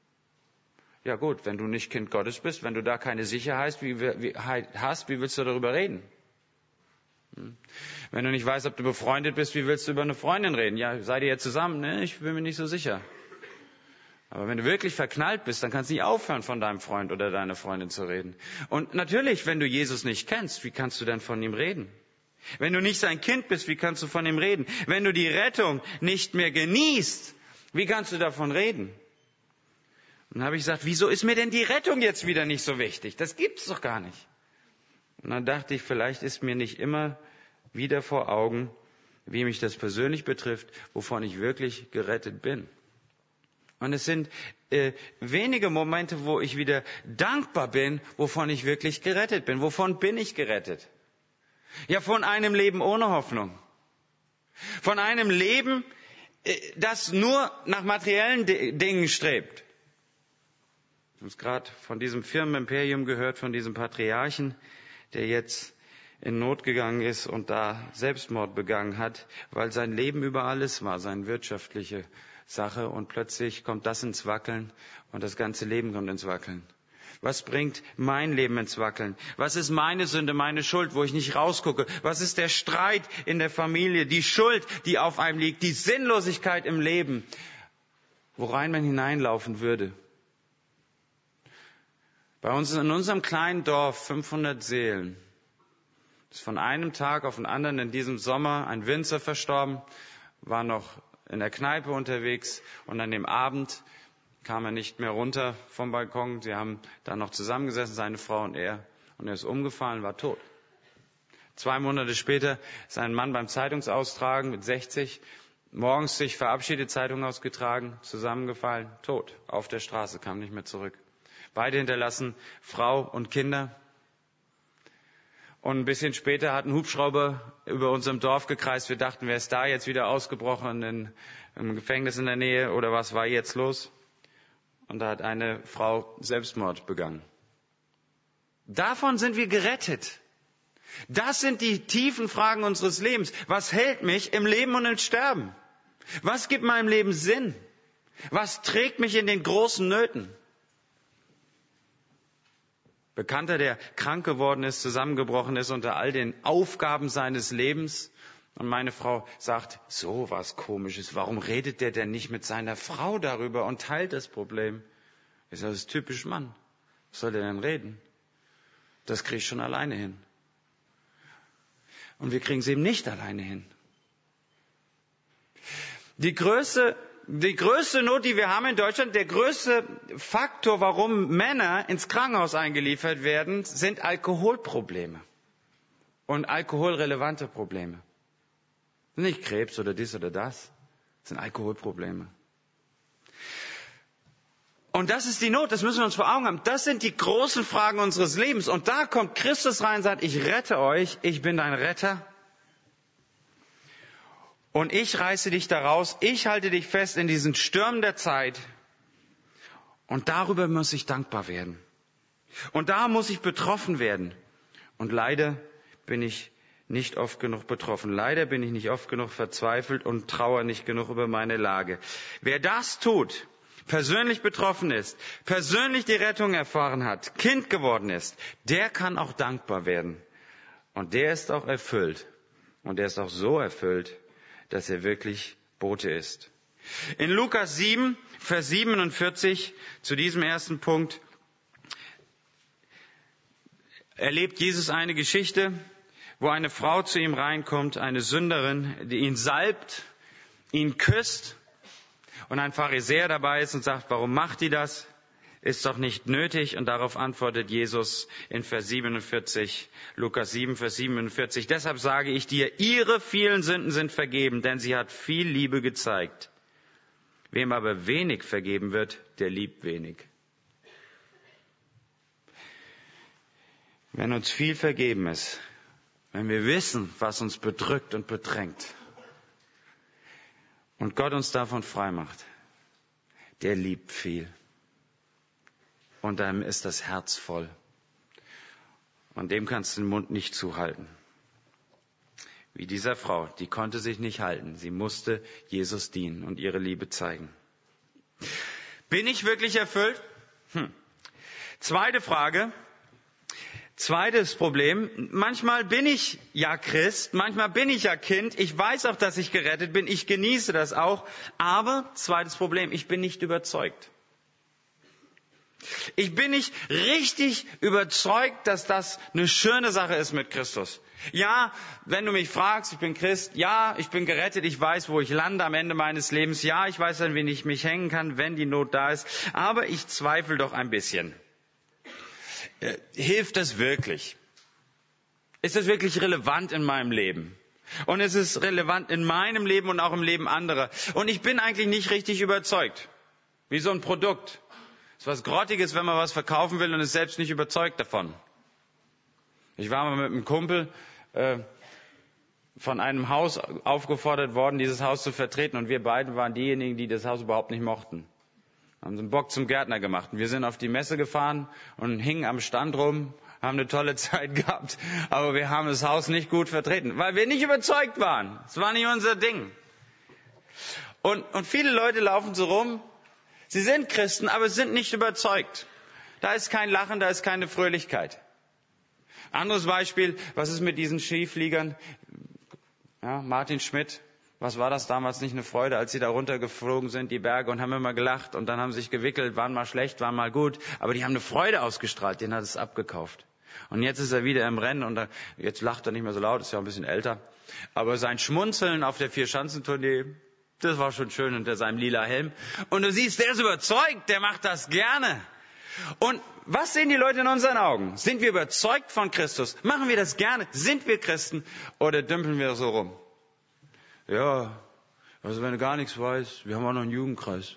Ja gut, wenn du nicht Kind Gottes bist, wenn du da keine Sicherheit wie, wie, hast, wie willst du darüber reden? Hm? Wenn du nicht weißt, ob du befreundet bist, wie willst du über eine Freundin reden? Ja, seid ihr jetzt zusammen? Ne, ich bin mir nicht so sicher. Aber wenn du wirklich verknallt bist, dann kannst du nicht aufhören, von deinem Freund oder deiner Freundin zu reden. Und natürlich, wenn du Jesus nicht kennst, wie kannst du denn von ihm reden? Wenn du nicht sein Kind bist, wie kannst du von ihm reden? Wenn du die Rettung nicht mehr genießt, wie kannst du davon reden? Und dann habe ich gesagt, wieso ist mir denn die Rettung jetzt wieder nicht so wichtig? Das gibt's doch gar nicht. Und dann dachte ich, vielleicht ist mir nicht immer wieder vor Augen, wie mich das persönlich betrifft, wovon ich wirklich gerettet bin. Und es sind äh, wenige Momente, wo ich wieder dankbar bin, wovon ich wirklich gerettet bin. Wovon bin ich gerettet? Ja, von einem Leben ohne Hoffnung. Von einem Leben, äh, das nur nach materiellen D- Dingen strebt. Wir haben es gerade von diesem Firmenimperium gehört, von diesem Patriarchen, der jetzt in Not gegangen ist und da Selbstmord begangen hat, weil sein Leben über alles war, seine wirtschaftliche Sache, und plötzlich kommt das ins Wackeln und das ganze Leben kommt ins Wackeln. Was bringt mein Leben ins Wackeln? Was ist meine Sünde, meine Schuld, wo ich nicht rausgucke? Was ist der Streit in der Familie, die Schuld, die auf einem liegt, die Sinnlosigkeit im Leben, worein man hineinlaufen würde? Bei uns in unserem kleinen Dorf, fünfhundert Seelen, ist von einem Tag auf den anderen in diesem Sommer ein Winzer verstorben, war noch in der Kneipe unterwegs und an dem Abend kam er nicht mehr runter vom Balkon. Sie haben da noch zusammengesessen, seine Frau und er, und er ist umgefallen, war tot. Zwei Monate später ist ein Mann beim Zeitungsaustragen mit sechzig, morgens sich verabschiedet, Zeitung ausgetragen, zusammengefallen, tot, auf der Straße, kam nicht mehr zurück. Beide hinterlassen Frau und Kinder. Und ein bisschen später hat ein Hubschrauber über unserem Dorf gekreist. Wir dachten, wer ist da jetzt wieder ausgebrochen in, im Gefängnis in der Nähe oder was war jetzt los? Und da hat eine Frau Selbstmord begangen. Davon sind wir gerettet. Das sind die tiefen Fragen unseres Lebens. Was hält mich im Leben und im Sterben? Was gibt meinem Leben Sinn? Was trägt mich in den großen Nöten? Bekannter, der krank geworden ist, zusammengebrochen ist unter all den Aufgaben seines Lebens. Und meine Frau sagt, so was Komisches, warum redet der denn nicht mit seiner Frau darüber und teilt das Problem? Ich sage, das ist typisch Mann. Was soll der denn reden? Das kriege ich schon alleine hin. Und wir kriegen es eben nicht alleine hin. Die größte Die größte Not, die wir haben in Deutschland, der größte Faktor, warum Männer ins Krankenhaus eingeliefert werden, sind Alkoholprobleme und alkoholrelevante Probleme. Nicht Krebs oder dies oder das, das sind Alkoholprobleme. Und das ist die Not, das müssen wir uns vor Augen haben. Das sind die großen Fragen unseres Lebens. Und da kommt Christus rein und sagt, ich rette euch, ich bin dein Retter. Und ich reiße dich daraus, ich halte dich fest in diesen Stürmen der Zeit. Und darüber muss ich dankbar werden. Und da muss ich betroffen werden. Und leider bin ich nicht oft genug betroffen. Leider bin ich nicht oft genug verzweifelt und trauere nicht genug über meine Lage. Wer das tut, persönlich betroffen ist, persönlich die Rettung erfahren hat, Kind geworden ist, der kann auch dankbar werden. Und der ist auch erfüllt. Und der ist auch so erfüllt, dass er wirklich Bote ist. In Lukas sieben, Vers siebenundvierzig, zu diesem ersten Punkt, erlebt Jesus eine Geschichte, wo eine Frau zu ihm reinkommt, eine Sünderin, die ihn salbt, ihn küsst und ein Pharisäer dabei ist und sagt, warum macht die das? Ist doch nicht nötig. Und darauf antwortet Jesus in Vers siebenundvierzig, Lukas sieben, Vers siebenundvierzig. Deshalb sage ich dir, ihre vielen Sünden sind vergeben, denn sie hat viel Liebe gezeigt. Wem aber wenig vergeben wird, der liebt wenig. Wenn uns viel vergeben ist, wenn wir wissen, was uns bedrückt und bedrängt und Gott uns davon frei macht, der liebt viel. Und dann ist das Herz voll. Und dem kannst du den Mund nicht zuhalten. Wie dieser Frau, die konnte sich nicht halten. Sie musste Jesus dienen und ihre Liebe zeigen. Bin ich wirklich erfüllt? Hm. Zweite Frage. Zweites Problem. Manchmal bin ich ja Christ, manchmal bin ich ja Kind. Ich weiß auch, dass ich gerettet bin. Ich genieße das auch. Aber, zweites Problem, ich bin nicht überzeugt. Ich bin nicht richtig überzeugt, dass das eine schöne Sache ist mit Christus. Ja, wenn du mich fragst, ich bin Christ, ja, ich bin gerettet, ich weiß, wo ich lande am Ende meines Lebens, ja, ich weiß, an wen ich mich hängen kann, wenn die Not da ist, aber ich zweifle doch ein bisschen. Äh, hilft das wirklich? Ist das wirklich relevant in meinem Leben? Und ist es relevant in meinem Leben und auch im Leben anderer? Und ich bin eigentlich nicht richtig überzeugt. Wie so ein Produkt. Es ist was Grottiges, wenn man was verkaufen will und ist selbst nicht überzeugt davon. Ich war mal mit einem Kumpel äh, von einem Haus aufgefordert worden, dieses Haus zu vertreten. Und wir beide waren diejenigen, die das Haus überhaupt nicht mochten. Haben so einen Bock zum Gärtner gemacht. Und wir sind auf die Messe gefahren und hingen am Stand rum, haben eine tolle Zeit gehabt. Aber wir haben das Haus nicht gut vertreten, weil wir nicht überzeugt waren. Es war nicht unser Ding. Und, und viele Leute laufen so rum. Sie sind Christen, aber sind nicht überzeugt. Da ist kein Lachen, da ist keine Fröhlichkeit. Anderes Beispiel, was ist mit diesen Skifliegern? Ja, Martin Schmidt, was war das damals nicht eine Freude, als sie da runtergeflogen sind, die Berge, und haben immer gelacht und dann haben sie sich gewickelt, waren mal schlecht, waren mal gut, aber die haben eine Freude ausgestrahlt, den hat es abgekauft. Und jetzt ist er wieder im Rennen und jetzt lacht er nicht mehr so laut, ist ja ein bisschen älter. Aber sein Schmunzeln auf der Vier-Schanzentournee, das war schon schön unter seinem lila Helm. Und du siehst, der ist überzeugt, der macht das gerne. Und was sehen die Leute in unseren Augen? Sind wir überzeugt von Christus? Machen wir das gerne? Sind wir Christen? Oder dümpeln wir so rum? Ja, also wenn du gar nichts weißt, wir haben auch noch einen Jugendkreis.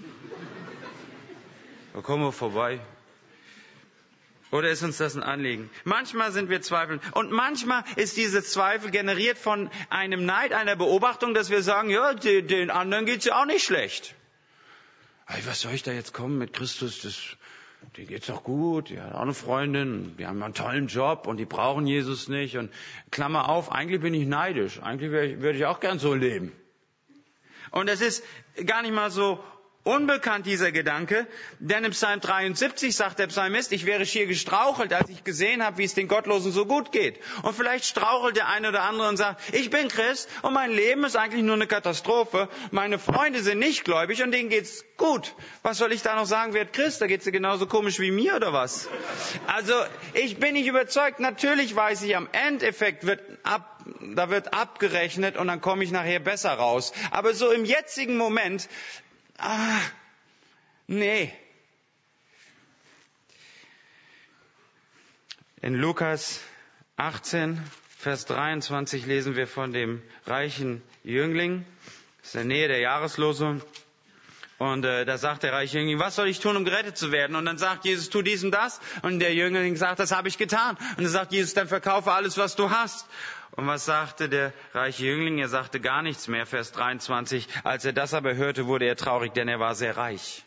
Da kommen wir vorbei. Oder ist uns das ein Anliegen? Manchmal sind wir zweifelnd. Und manchmal ist dieses Zweifel generiert von einem Neid, einer Beobachtung, dass wir sagen, ja, den, den anderen geht's ja auch nicht schlecht. Hey, was soll ich da jetzt kommen mit Christus? Das, denen geht's doch gut. Die hat auch eine Freundin. Die haben einen tollen Job und die brauchen Jesus nicht. Und Klammer auf, eigentlich bin ich neidisch. Eigentlich würde ich auch gern so leben. Und es ist gar nicht mal so unbekannt, dieser Gedanke, denn im Psalm dreiundsiebzig sagt der Psalmist, ich wäre schier gestrauchelt, als ich gesehen habe, wie es den Gottlosen so gut geht. Und vielleicht strauchelt der eine oder andere und sagt, ich bin Christ und mein Leben ist eigentlich nur eine Katastrophe. Meine Freunde sind nicht gläubig und denen geht's gut. Was soll ich da noch sagen, werd Christ? Da geht's dir genauso komisch wie mir oder was? Also ich bin nicht überzeugt. Natürlich weiß ich, am Endeffekt wird ab, da wird abgerechnet und dann komme ich nachher besser raus. Aber so im jetzigen Moment, Ah, nee. In Lukas achtzehn, Vers dreiundzwanzig lesen wir von dem reichen Jüngling. Das ist in der Nähe der Jahreslosung. Und äh, da sagt der reiche Jüngling, was soll ich tun, um gerettet zu werden? Und dann sagt Jesus, tu dies und das. Und der Jüngling sagt, das habe ich getan. Und dann sagt Jesus, dann verkaufe alles, was du hast. Und was sagte der reiche Jüngling? Er sagte gar nichts mehr, Vers dreiundzwanzig. Als er das aber hörte, wurde er traurig, denn er war sehr reich.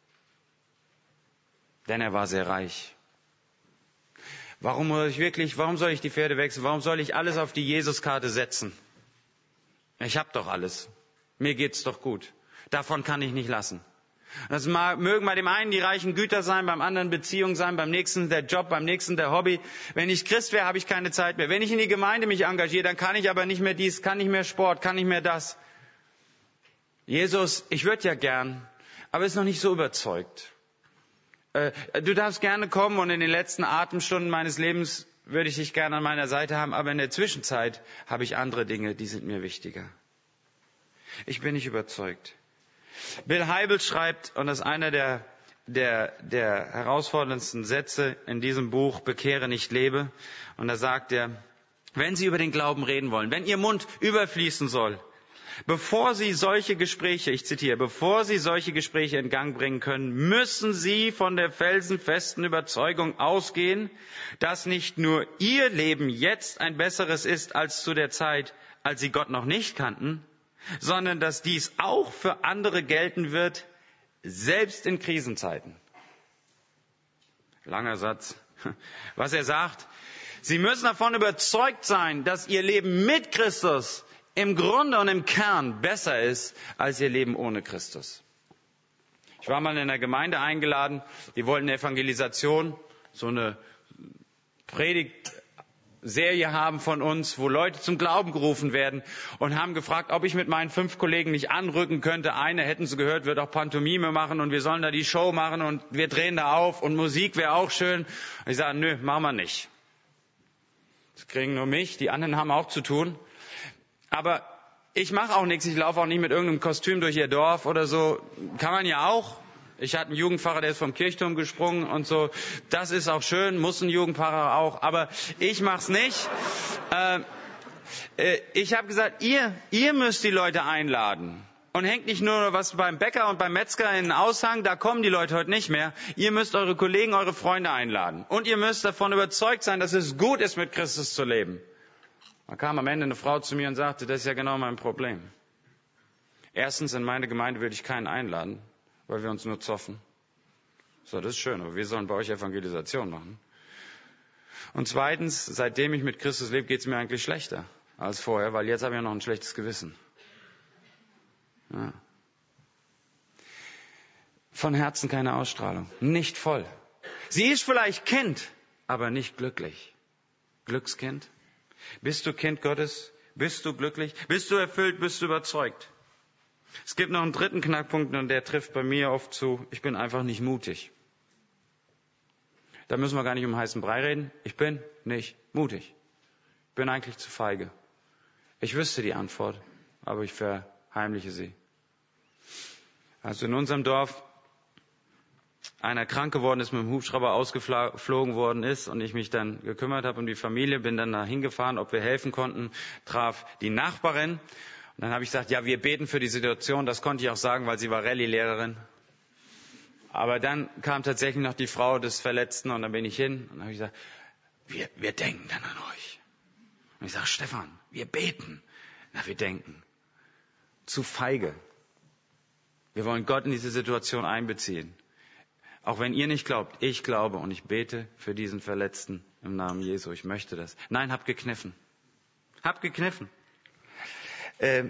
Denn er war sehr reich. Warum soll ich wirklich, warum soll ich die Pferde wechseln? Warum soll ich alles auf die Jesuskarte setzen? Ich habe doch alles. Mir geht's doch gut. Davon kann ich nicht lassen. Das mögen bei dem einen die reichen Güter sein, beim anderen Beziehungen sein, beim nächsten der Job, beim nächsten der Hobby. Wenn ich Christ wäre, habe ich keine Zeit mehr. Wenn ich in die Gemeinde mich engagiere, dann kann ich aber nicht mehr dies, kann nicht mehr Sport, kann nicht mehr das. Jesus, ich würde ja gern, aber ist noch nicht so überzeugt. Äh, du darfst gerne kommen und in den letzten Atemstunden meines Lebens würde ich dich gerne an meiner Seite haben, aber in der Zwischenzeit habe ich andere Dinge, die sind mir wichtiger. Ich bin nicht überzeugt. Bill Hybels schreibt, und das ist einer der, der, der herausforderndsten Sätze in diesem Buch, Bekehre, nicht lebe. Und da sagt er, wenn Sie über den Glauben reden wollen, wenn Ihr Mund überfließen soll, bevor Sie solche Gespräche, ich zitiere, bevor Sie solche Gespräche in Gang bringen können, müssen Sie von der felsenfesten Überzeugung ausgehen, dass nicht nur Ihr Leben jetzt ein besseres ist als zu der Zeit, als Sie Gott noch nicht kannten, sondern dass dies auch für andere gelten wird, selbst in Krisenzeiten. Langer Satz. Was er sagt, Sie müssen davon überzeugt sein, dass Ihr Leben mit Christus im Grunde und im Kern besser ist als Ihr Leben ohne Christus. Ich war mal in einer Gemeinde eingeladen, die wollten eine Evangelisation, so eine Predigtserie haben von uns, wo Leute zum Glauben gerufen werden und haben gefragt, ob ich mit meinen fünf Kollegen nicht anrücken könnte. Eine, hätten sie gehört, wird auch Pantomime machen und wir sollen da die Show machen und wir drehen da auf und Musik wäre auch schön. Und ich sage, nö, machen wir nicht. Das kriegen nur mich, die anderen haben auch zu tun. Aber ich mache auch nichts, ich laufe auch nicht mit irgendeinem Kostüm durch ihr Dorf oder so. Kann man ja auch. Ich hatte einen Jugendpfarrer, der ist vom Kirchturm gesprungen und so. Das ist auch schön, muss ein Jugendpfarrer auch. Aber ich mach's nicht. Äh, äh, ich habe gesagt, ihr, ihr müsst die Leute einladen. Und hängt nicht nur was beim Bäcker und beim Metzger in den Aushang, da kommen die Leute heute nicht mehr. Ihr müsst eure Kollegen, eure Freunde einladen. Und ihr müsst davon überzeugt sein, dass es gut ist, mit Christus zu leben. Da kam am Ende eine Frau zu mir und sagte, das ist ja genau mein Problem. Erstens, in meine Gemeinde würde ich keinen einladen, weil wir uns nur zoffen. So, das ist schön, aber wir sollen bei euch Evangelisation machen. Und zweitens, seitdem ich mit Christus lebe, geht es mir eigentlich schlechter als vorher, weil jetzt habe ich ja noch ein schlechtes Gewissen. Ja. Von Herzen keine Ausstrahlung, nicht voll. Sie ist vielleicht Kind, aber nicht glücklich. Glückskind? Bist du Kind Gottes? Bist du glücklich? Bist du erfüllt? Bist du überzeugt? Es gibt noch einen dritten Knackpunkt und der trifft bei mir oft zu. Ich bin einfach nicht mutig. Da müssen wir gar nicht um heißen Brei reden. Ich bin nicht mutig. Ich bin eigentlich zu feige. Ich wüsste die Antwort, aber ich verheimliche sie. Also in unserem Dorf einer krank geworden ist, mit dem Hubschrauber ausgeflogen worden ist und ich mich dann gekümmert habe um die Familie, bin dann da hingefahren, ob wir helfen konnten, traf die Nachbarin. Und dann habe ich gesagt, ja, wir beten für die Situation. Das konnte ich auch sagen, weil sie war Rallye-Lehrerin. Aber dann kam tatsächlich noch die Frau des Verletzten und dann bin ich hin und dann habe ich gesagt, wir, wir denken dann an euch. Und ich sage, Stefan, wir beten. Na, wir denken. Zu feige. Wir wollen Gott in diese Situation einbeziehen. Auch wenn ihr nicht glaubt, ich glaube und ich bete für diesen Verletzten im Namen Jesu. Ich möchte das. Nein, hab gekniffen. Hab gekniffen. Äh,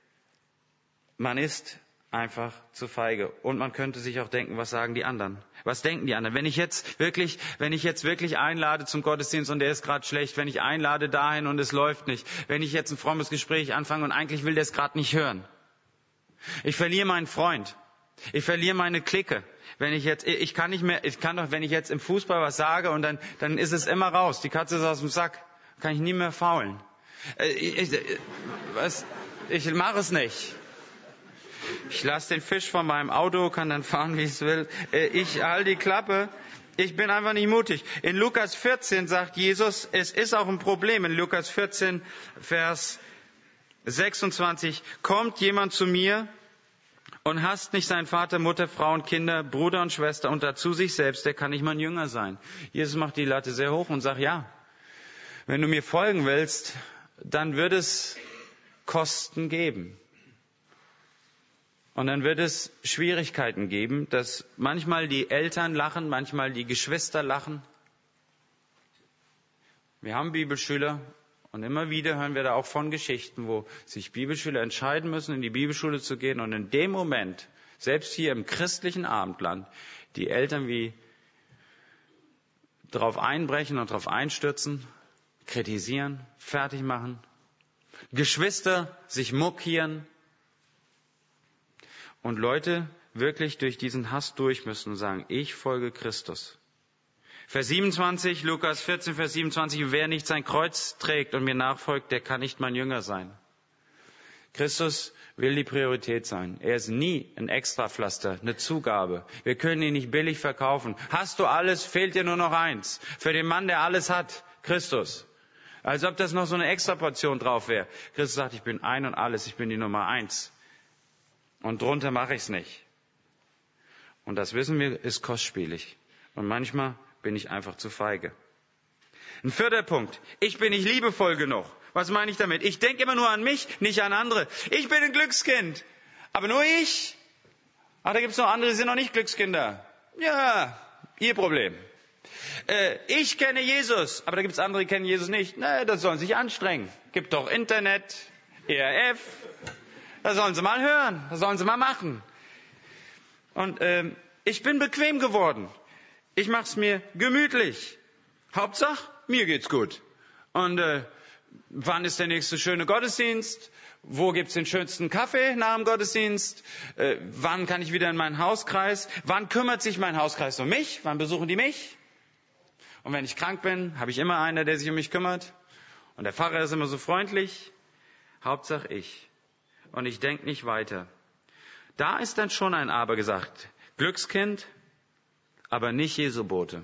man ist einfach zu feige. Und man könnte sich auch denken, was sagen die anderen? Was denken die anderen? Wenn ich jetzt wirklich, wenn ich jetzt wirklich einlade zum Gottesdienst und der ist gerade schlecht, wenn ich einlade dahin und es läuft nicht, wenn ich jetzt ein frommes Gespräch anfange und eigentlich will der es gerade nicht hören. Ich verliere meinen Freund. Ich verliere meine Clique. Wenn ich jetzt, ich kann nicht mehr, ich kann doch, wenn ich jetzt im Fußball was sage und dann, dann ist es immer raus. Die Katze ist aus dem Sack. Kann ich nie mehr faulen. Ich, ich, was, ich mache es nicht. Ich lasse den Fisch von meinem Auto, kann dann fahren, wie ich es will. Ich halte die Klappe. Ich bin einfach nicht mutig. In Lukas vierzehn sagt Jesus, es ist auch ein Problem. In Lukas vierzehn, Vers sechsundzwanzig, kommt jemand zu mir und hasst nicht seinen Vater, Mutter, Frau und Kinder, Bruder und Schwester und dazu sich selbst, der kann nicht mein Jünger sein. Jesus macht die Latte sehr hoch und sagt, ja, wenn du mir folgen willst, dann wird es Kosten geben. Und dann wird es Schwierigkeiten geben, dass manchmal die Eltern lachen, manchmal die Geschwister lachen. Wir haben Bibelschüler und immer wieder hören wir da auch von Geschichten, wo sich Bibelschüler entscheiden müssen, in die Bibelschule zu gehen und in dem Moment, selbst hier im christlichen Abendland, die Eltern wie darauf einbrechen und darauf einstürzen, kritisieren, fertig machen, Geschwister sich mokieren. und Leute wirklich durch diesen Hass durch müssen und sagen, ich folge Christus. Vers siebenundzwanzig, Lukas vierzehn, Vers siebenundzwanzig, wer nicht sein Kreuz trägt und mir nachfolgt, der kann nicht mein Jünger sein. Christus will die Priorität sein. Er ist nie ein Extrapflaster, eine Zugabe. Wir können ihn nicht billig verkaufen. Hast du alles, fehlt dir nur noch eins. Für den Mann, der alles hat, Christus. Als ob das noch so eine Extraportion drauf wäre. Christus sagt, ich bin ein und alles, ich bin die Nummer eins. Und drunter mache ich es nicht. Und das wissen wir, ist kostspielig. Und manchmal bin ich einfach zu feige. Ein vierter Punkt. Ich bin nicht liebevoll genug. Was meine ich damit? Ich denke immer nur an mich, nicht an andere. Ich bin ein Glückskind. Aber nur ich. Ach, da gibt es noch andere, die sind noch nicht Glückskinder. Ja, ihr Problem. Äh, ich kenne Jesus. Aber da gibt es andere, die kennen Jesus nicht. Na, das sollen sie sich anstrengen. Gibt doch Internet, E R F. Da sollen sie mal hören. Das sollen sie mal machen. Und ähm, ich bin bequem geworden. Ich mache es mir gemütlich. Hauptsache, mir geht's gut. Und äh, wann ist der nächste schöne Gottesdienst? Wo gibt's den schönsten Kaffee nach dem Gottesdienst? Äh, wann kann ich wieder in meinen Hauskreis? Wann kümmert sich mein Hauskreis um mich? Wann besuchen die mich? Und wenn ich krank bin, habe ich immer einer, der sich um mich kümmert. Und der Pfarrer ist immer so freundlich. Hauptsache ich. Und ich denke nicht weiter. Da ist dann schon ein Aber gesagt. Glückskind, aber nicht Jesu Bote.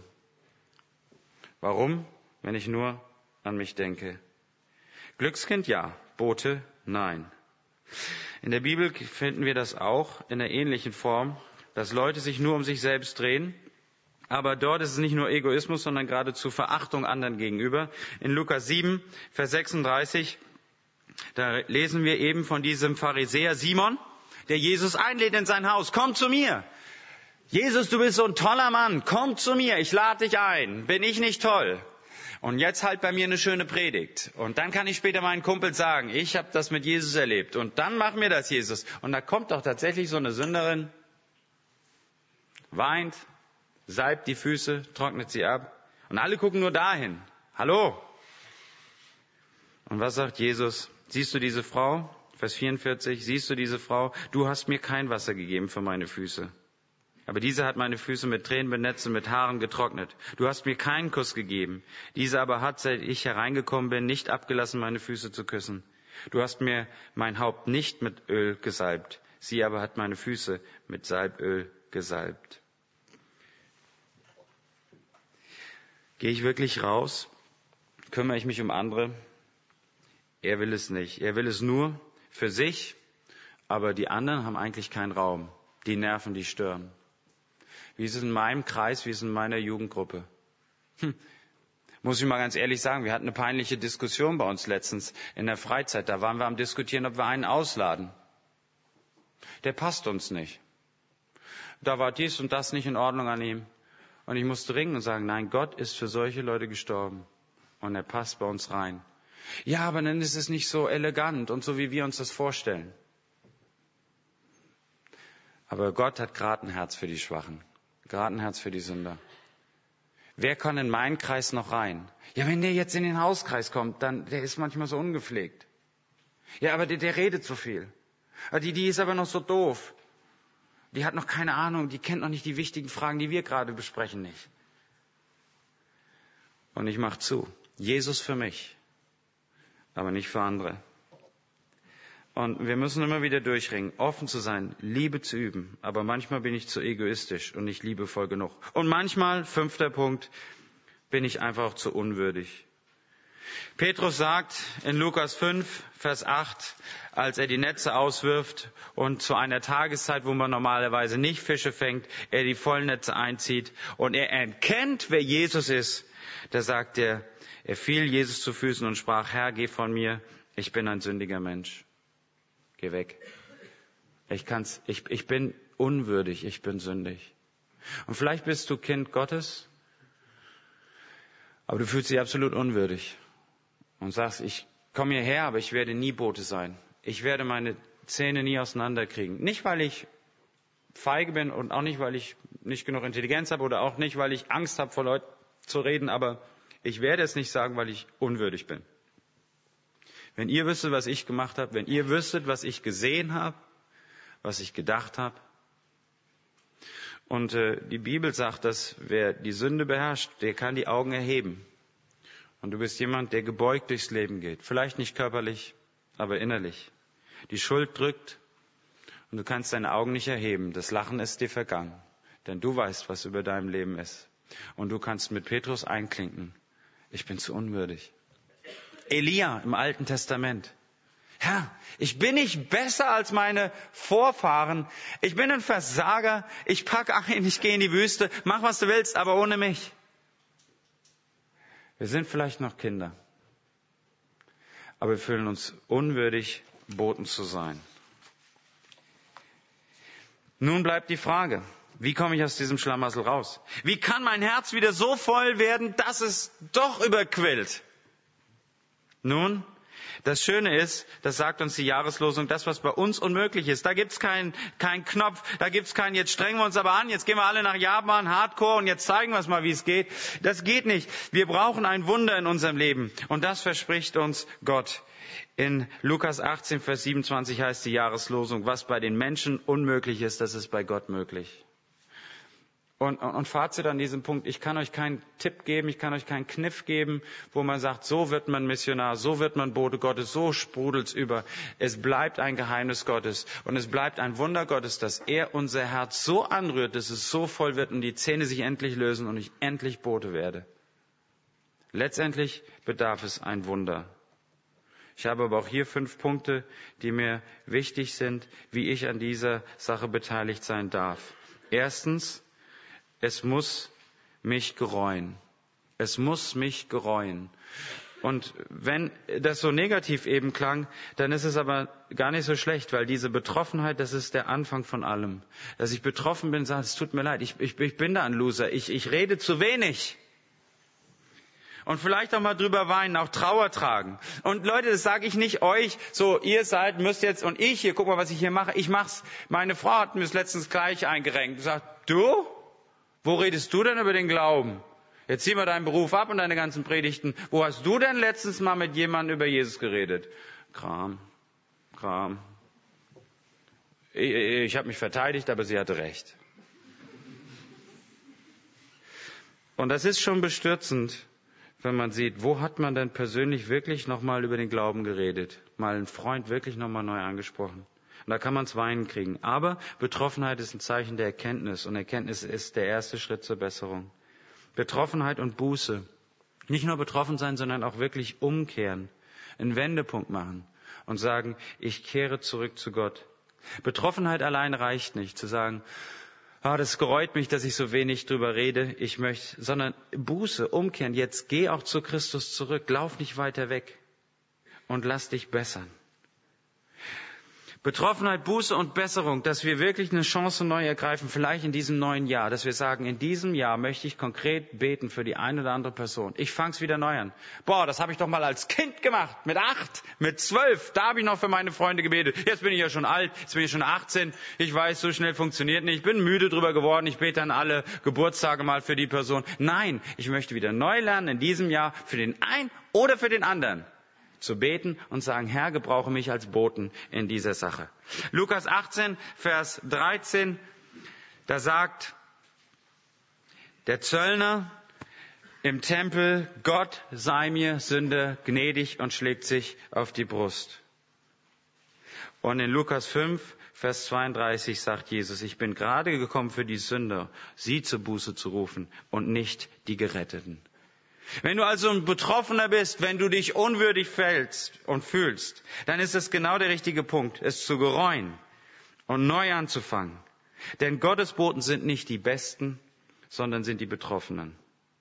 Warum? Wenn ich nur an mich denke. Glückskind ja, Bote nein. In der Bibel finden wir das auch in einer ähnlichen Form, dass Leute sich nur um sich selbst drehen. Aber dort ist es nicht nur Egoismus, sondern geradezu Verachtung anderen gegenüber. In Lukas sieben, Vers sechsunddreißig, da lesen wir eben von diesem Pharisäer Simon, der Jesus einlädt in sein Haus. Komm zu mir. Jesus, du bist so ein toller Mann. Komm zu mir. Ich lade dich ein. Bin ich nicht toll? Und jetzt halt bei mir eine schöne Predigt. Und dann kann ich später meinen Kumpel sagen, ich habe das mit Jesus erlebt. Und dann mach mir das, Jesus. Und da kommt doch tatsächlich so eine Sünderin, weint, salbt die Füße, trocknet sie ab. Und alle gucken nur dahin. Hallo? Und was sagt Jesus? Siehst du diese Frau? Vers vierundvierzig, siehst du diese Frau? Du hast mir kein Wasser gegeben für meine Füße. Aber diese hat meine Füße mit Tränen benetzt und mit Haaren getrocknet. Du hast mir keinen Kuss gegeben. Diese aber hat, seit ich hereingekommen bin, nicht abgelassen, meine Füße zu küssen. Du hast mir mein Haupt nicht mit Öl gesalbt. Sie aber hat meine Füße mit Salböl gesalbt. Gehe ich wirklich raus? Kümmere ich mich um andere? Er will es nicht. Er will es nur für sich, aber die anderen haben eigentlich keinen Raum. Die nerven, die stören. Wie ist es in meinem Kreis, wie ist es in meiner Jugendgruppe? Hm. Muss ich mal ganz ehrlich sagen, wir hatten eine peinliche Diskussion bei uns letztens in der Freizeit. Da waren wir am Diskutieren, ob wir einen ausladen. Der passt uns nicht. Da war dies und das nicht in Ordnung an ihm. Und ich musste ringen und sagen, nein, Gott ist für solche Leute gestorben. Und er passt bei uns rein. Ja, aber dann ist es nicht so elegant und so, wie wir uns das vorstellen. Aber Gott hat gerade ein Herz für die Schwachen. Gerade ein Herz für die Sünder. Wer kann in meinen Kreis noch rein? Ja, wenn der jetzt in den Hauskreis kommt, dann, der ist manchmal so ungepflegt. Ja, aber der, der redet so viel. Die, die ist aber noch so doof. Die hat noch keine Ahnung, die kennt noch nicht die wichtigen Fragen, die wir gerade besprechen, nicht. Und ich mach zu. Jesus für mich, aber nicht für andere. Und wir müssen immer wieder durchringen, offen zu sein, Liebe zu üben. Aber manchmal bin ich zu egoistisch und nicht liebevoll genug. Und manchmal, fünfter Punkt, bin ich einfach auch zu unwürdig. Petrus sagt in Lukas fünf, Vers acht, als er die Netze auswirft und zu einer Tageszeit, wo man normalerweise nicht Fische fängt, er die vollen Netze einzieht und er erkennt, wer Jesus ist, da sagt er, er fiel Jesus zu Füßen und sprach, Herr, geh von mir, ich bin ein sündiger Mensch. Geh weg. Ich kann's, ich, ich bin unwürdig, ich bin sündig. Und vielleicht bist du Kind Gottes, aber du fühlst dich absolut unwürdig und sagst, ich komme hierher, aber ich werde nie Bote sein. Ich werde meine Zähne nie auseinanderkriegen. Nicht, weil ich feige bin und auch nicht, weil ich nicht genug Intelligenz habe oder auch nicht, weil ich Angst habe, vor Leuten zu reden, aber ich werde es nicht sagen, weil ich unwürdig bin. Wenn ihr wüsstet, was ich gemacht habe, wenn ihr wüsstet, was ich gesehen habe, was ich gedacht habe. Und äh, die Bibel sagt, dass wer die Sünde beherrscht, der kann die Augen erheben. Und du bist jemand, der gebeugt durchs Leben geht. Vielleicht nicht körperlich, aber innerlich. Die Schuld drückt und du kannst deine Augen nicht erheben. Das Lachen ist dir vergangen. Denn du weißt, was über deinem Leben ist. Und du kannst mit Petrus einklinken. Ich bin zu unwürdig. Elia im Alten Testament. Herr, ich bin nicht besser als meine Vorfahren. Ich bin ein Versager. Ich packe ein, ich gehe in die Wüste. Mach, was du willst, aber ohne mich. Wir sind vielleicht noch Kinder. Aber wir fühlen uns unwürdig, Boten zu sein. Nun bleibt die Frage, wie komme ich aus diesem Schlamassel raus? Wie kann mein Herz wieder so voll werden, dass es doch überquillt? Nun, das Schöne ist, das sagt uns die Jahreslosung, das, was bei uns unmöglich ist. Da gibt's keinen keinen Knopf, da gibt's keinen, jetzt strengen wir uns aber an, jetzt gehen wir alle nach Japan, Hardcore und jetzt zeigen wir es mal, wie es geht. Das geht nicht. Wir brauchen ein Wunder in unserem Leben und das verspricht uns Gott. In Lukas achtzehn, Vers siebenundzwanzig heißt die Jahreslosung, was bei den Menschen unmöglich ist, das ist bei Gott möglich. Und, und, und Fazit an diesem Punkt, ich kann euch keinen Tipp geben, ich kann euch keinen Kniff geben, wo man sagt, so wird man Missionar, so wird man Bote Gottes, so sprudelt's über. Es bleibt ein Geheimnis Gottes und es bleibt ein Wunder Gottes, dass er unser Herz so anrührt, dass es so voll wird und die Zähne sich endlich lösen und ich endlich Bote werde. Letztendlich bedarf es ein Wunder. Ich habe aber auch hier fünf Punkte, die mir wichtig sind, wie ich an dieser Sache beteiligt sein darf. Erstens, es muss mich gereuen. Es muss mich gereuen. Und wenn das so negativ eben klang, dann ist es aber gar nicht so schlecht, weil diese Betroffenheit, das ist der Anfang von allem. Dass ich betroffen bin, sage, es tut mir leid, ich, ich, ich bin da ein Loser, ich, ich rede zu wenig. Und vielleicht auch mal drüber weinen, auch Trauer tragen. Und Leute, das sage ich nicht euch, so ihr seid, müsst jetzt, und ich hier, guck mal, was ich hier mache, ich mach's. Meine Frau hat mir das letztens gleich eingerenkt und sagt, du? Wo redest du denn über den Glauben? Jetzt zieh mal deinen Beruf ab und deine ganzen Predigten. Wo hast du denn letztens mal mit jemandem über Jesus geredet? Kram, Kram. Ich, ich habe mich verteidigt, aber sie hatte recht. Und das ist schon bestürzend, wenn man sieht, wo hat man denn persönlich wirklich nochmal über den Glauben geredet? Mal einen Freund wirklich nochmal neu angesprochen. Und da kann man es weinen kriegen. Aber Betroffenheit ist ein Zeichen der Erkenntnis. Und Erkenntnis ist der erste Schritt zur Besserung. Betroffenheit und Buße. Nicht nur betroffen sein, sondern auch wirklich umkehren. Einen Wendepunkt machen. Und sagen, ich kehre zurück zu Gott. Betroffenheit allein reicht nicht. Zu sagen, ah, das gereut mich, dass ich so wenig drüber rede. Ich möchte, sondern Buße, umkehren. Jetzt geh auch zu Christus zurück. Lauf nicht weiter weg. Und lass dich bessern. Betroffenheit, Buße und Besserung, dass wir wirklich eine Chance neu ergreifen, vielleicht in diesem neuen Jahr, dass wir sagen, in diesem Jahr möchte ich konkret beten für die eine oder andere Person. Ich fang's wieder neu an. Boah, das habe ich doch mal als Kind gemacht, mit acht, mit zwölf, da habe ich noch für meine Freunde gebetet. Jetzt bin ich ja schon alt, jetzt bin ich schon achtzehn, ich weiß, so schnell funktioniert nicht, ich bin müde drüber geworden, ich bete an alle Geburtstage mal für die Person. Nein, ich möchte wieder neu lernen in diesem Jahr für den einen oder für den anderen. Zu beten und sagen, Herr, gebrauche mich als Boten in dieser Sache. Lukas achtzehn, Vers dreizehn, da sagt der Zöllner im Tempel, Gott sei mir Sünder gnädig und schlägt sich auf die Brust. Und in Lukas fünf, Vers zweiunddreißig sagt Jesus, ich bin gerade gekommen für die Sünder, sie zur Buße zu rufen und nicht die Geretteten. Wenn du also ein Betroffener bist, wenn du dich unwürdig fällst und fühlst, dann ist es genau der richtige Punkt, es zu gereuen und neu anzufangen. Denn Gottes Boten sind nicht die Besten, sondern sind die Betroffenen.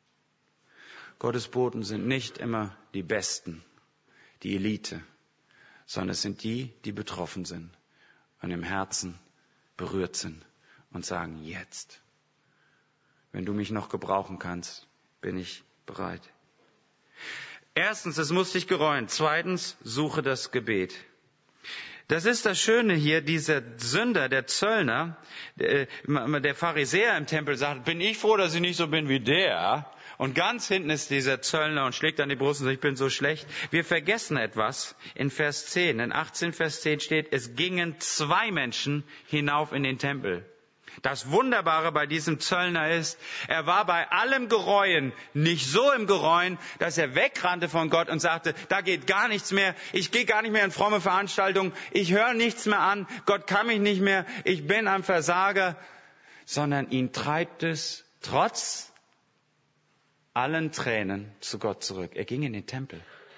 Gottes Boten sind nicht immer die Besten, die Elite, sondern es sind die, die betroffen sind und im Herzen berührt sind und sagen, jetzt, wenn du mich noch gebrauchen kannst, bin ich bereit. Erstens, es muss dich gereuen. Zweitens, suche das Gebet. Das ist das Schöne hier, dieser Sünder, der Zöllner, der, der Pharisäer im Tempel sagt, bin ich froh, dass ich nicht so bin wie der. Und ganz hinten ist dieser Zöllner und schlägt an die Brust und sagt, ich bin so schlecht. Wir vergessen etwas. In Vers zehn, in achtzehn Vers zehn steht, es gingen zwei Menschen hinauf in den Tempel. Das Wunderbare bei diesem Zöllner ist, er war bei allem Gereuen nicht so im Gereuen, dass er wegrannte von Gott und sagte, da geht gar nichts mehr, ich gehe gar nicht mehr in fromme Veranstaltungen, ich höre nichts mehr an, Gott kann mich nicht mehr, ich bin ein Versager, sondern ihn treibt es trotz allen Tränen zu Gott zurück. Er ging in den Tempel.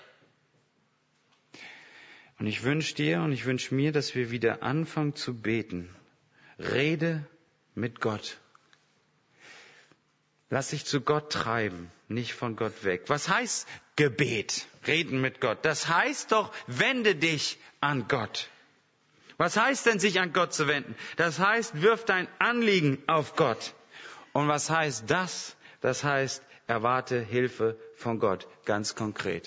Und ich wünsche dir und ich wünsche mir, dass wir wieder anfangen zu beten. Rede mit Gott. Lass dich zu Gott treiben, nicht von Gott weg. Was heißt Gebet? Reden mit Gott. Das heißt doch, wende dich an Gott. Was heißt denn, sich an Gott zu wenden? Das heißt, wirf dein Anliegen auf Gott. Und was heißt das? Das heißt, erwarte Hilfe von Gott, ganz konkret.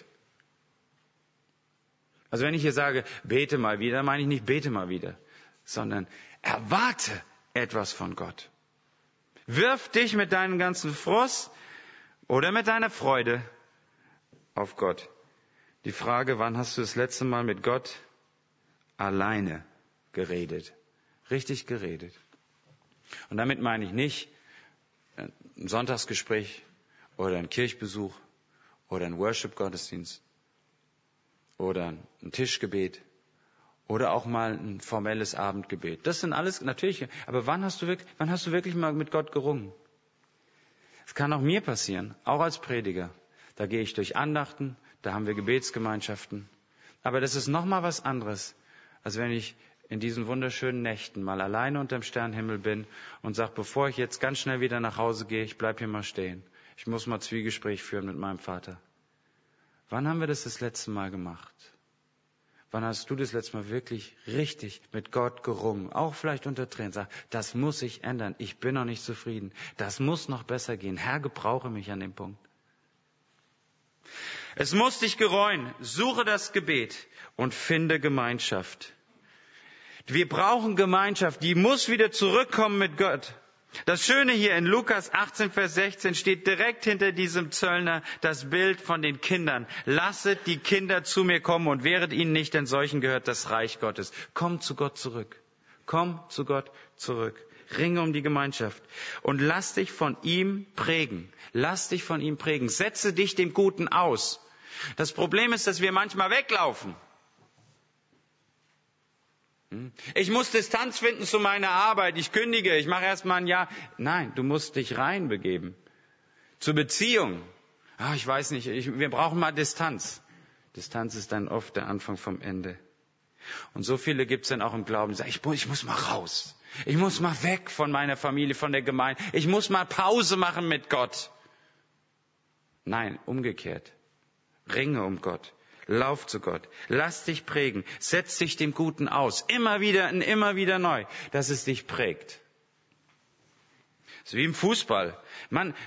Also wenn ich hier sage, bete mal wieder, meine ich nicht bete mal wieder, sondern erwarte etwas von Gott. Wirf dich mit deinem ganzen Frust oder mit deiner Freude auf Gott. Die Frage, wann hast du das letzte Mal mit Gott alleine geredet? Richtig geredet. Und damit meine ich nicht ein Sonntagsgespräch oder ein Kirchbesuch oder ein Worship-Gottesdienst oder ein Tischgebet. Oder auch mal ein formelles Abendgebet. Das sind alles natürlich. Aber wann hast du wirklich, wann hast du wirklich mal mit Gott gerungen? Es kann auch mir passieren, auch als Prediger. Da gehe ich durch Andachten, da haben wir Gebetsgemeinschaften. Aber das ist noch mal was anderes, als wenn ich in diesen wunderschönen Nächten mal alleine unterm Sternenhimmel bin und sage, bevor ich jetzt ganz schnell wieder nach Hause gehe, ich bleib hier mal stehen. Ich muss mal Zwiegespräch führen mit meinem Vater. Wann haben wir das das letzte Mal gemacht? Wann hast du das letzte Mal wirklich richtig mit Gott gerungen? Auch vielleicht unter Tränen. Sag, das muss sich ändern. Ich bin noch nicht zufrieden. Das muss noch besser gehen. Herr, gebrauche mich an dem Punkt. Es muss dich gereuen. Suche das Gebet und finde Gemeinschaft. Wir brauchen Gemeinschaft. Die muss wieder zurückkommen mit Gott. Das Schöne hier in Lukas achtzehn, Vers sechzehn steht direkt hinter diesem Zöllner das Bild von den Kindern. Lasset die Kinder zu mir kommen und wehret ihnen nicht, denn solchen gehört das Reich Gottes. Komm zu Gott zurück. Komm zu Gott zurück. Ringe um die Gemeinschaft und lass dich von ihm prägen. Lass dich von ihm prägen. Setze dich dem Guten aus. Das Problem ist, dass wir manchmal weglaufen. Ich muss Distanz finden zu meiner Arbeit. Ich kündige. Ich mache erst mal ein Jahr. Nein, du musst dich reinbegeben. Zur Beziehung. Ah, ich weiß nicht. Ich, wir brauchen mal Distanz. Distanz ist dann oft der Anfang vom Ende. Und so viele gibt es dann auch im Glauben, die sagen, ich, ich muss mal raus. Ich muss mal weg von meiner Familie, von der Gemeinde. Ich muss mal Pause machen mit Gott. Nein, umgekehrt. Ringe um Gott. Lauf zu Gott. Lass dich prägen. Setz dich dem Guten aus. Immer wieder und immer wieder neu, dass es dich prägt. Das ist wie im Fußball. Man,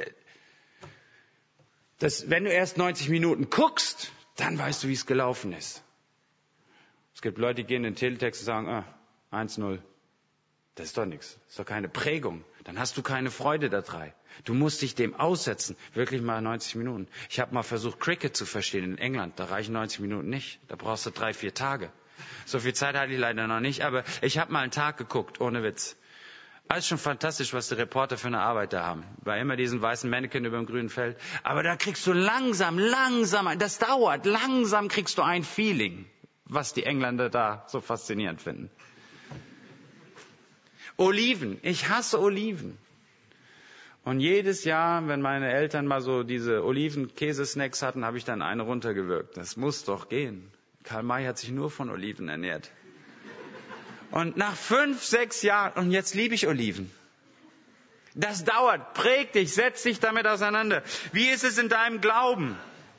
das, wenn du erst neunzig Minuten guckst, dann weißt du, wie es gelaufen ist. Es gibt Leute, die gehen in den Teletext und sagen, ah, eins null. Das ist doch nichts. Das ist doch keine Prägung. Dann hast du keine Freude daran. Du musst dich dem aussetzen. Wirklich mal neunzig Minuten. Ich habe mal versucht, Cricket zu verstehen in England. Da reichen neunzig Minuten nicht. Da brauchst du drei, vier Tage. So viel Zeit hatte ich leider noch nicht. Aber ich habe mal einen Tag geguckt, ohne Witz. Alles schon fantastisch, was die Reporter für eine Arbeit da haben. Bei immer diesen weißen Mannequin über dem grünen Feld. Aber da kriegst du langsam, langsam, das dauert, langsam kriegst du ein Feeling, was die Engländer da so faszinierend finden. Oliven. Ich hasse Oliven. Und jedes Jahr, wenn meine Eltern mal so diese Oliven-Käsesnacks hatten, habe ich dann eine runtergewürgt. Das muss doch gehen. Karl May hat sich nur von Oliven ernährt. Und nach fünf, sechs Jahren, und jetzt liebe ich Oliven. Das dauert. Präg dich, setz dich damit auseinander. Wie ist es in deinem Glauben?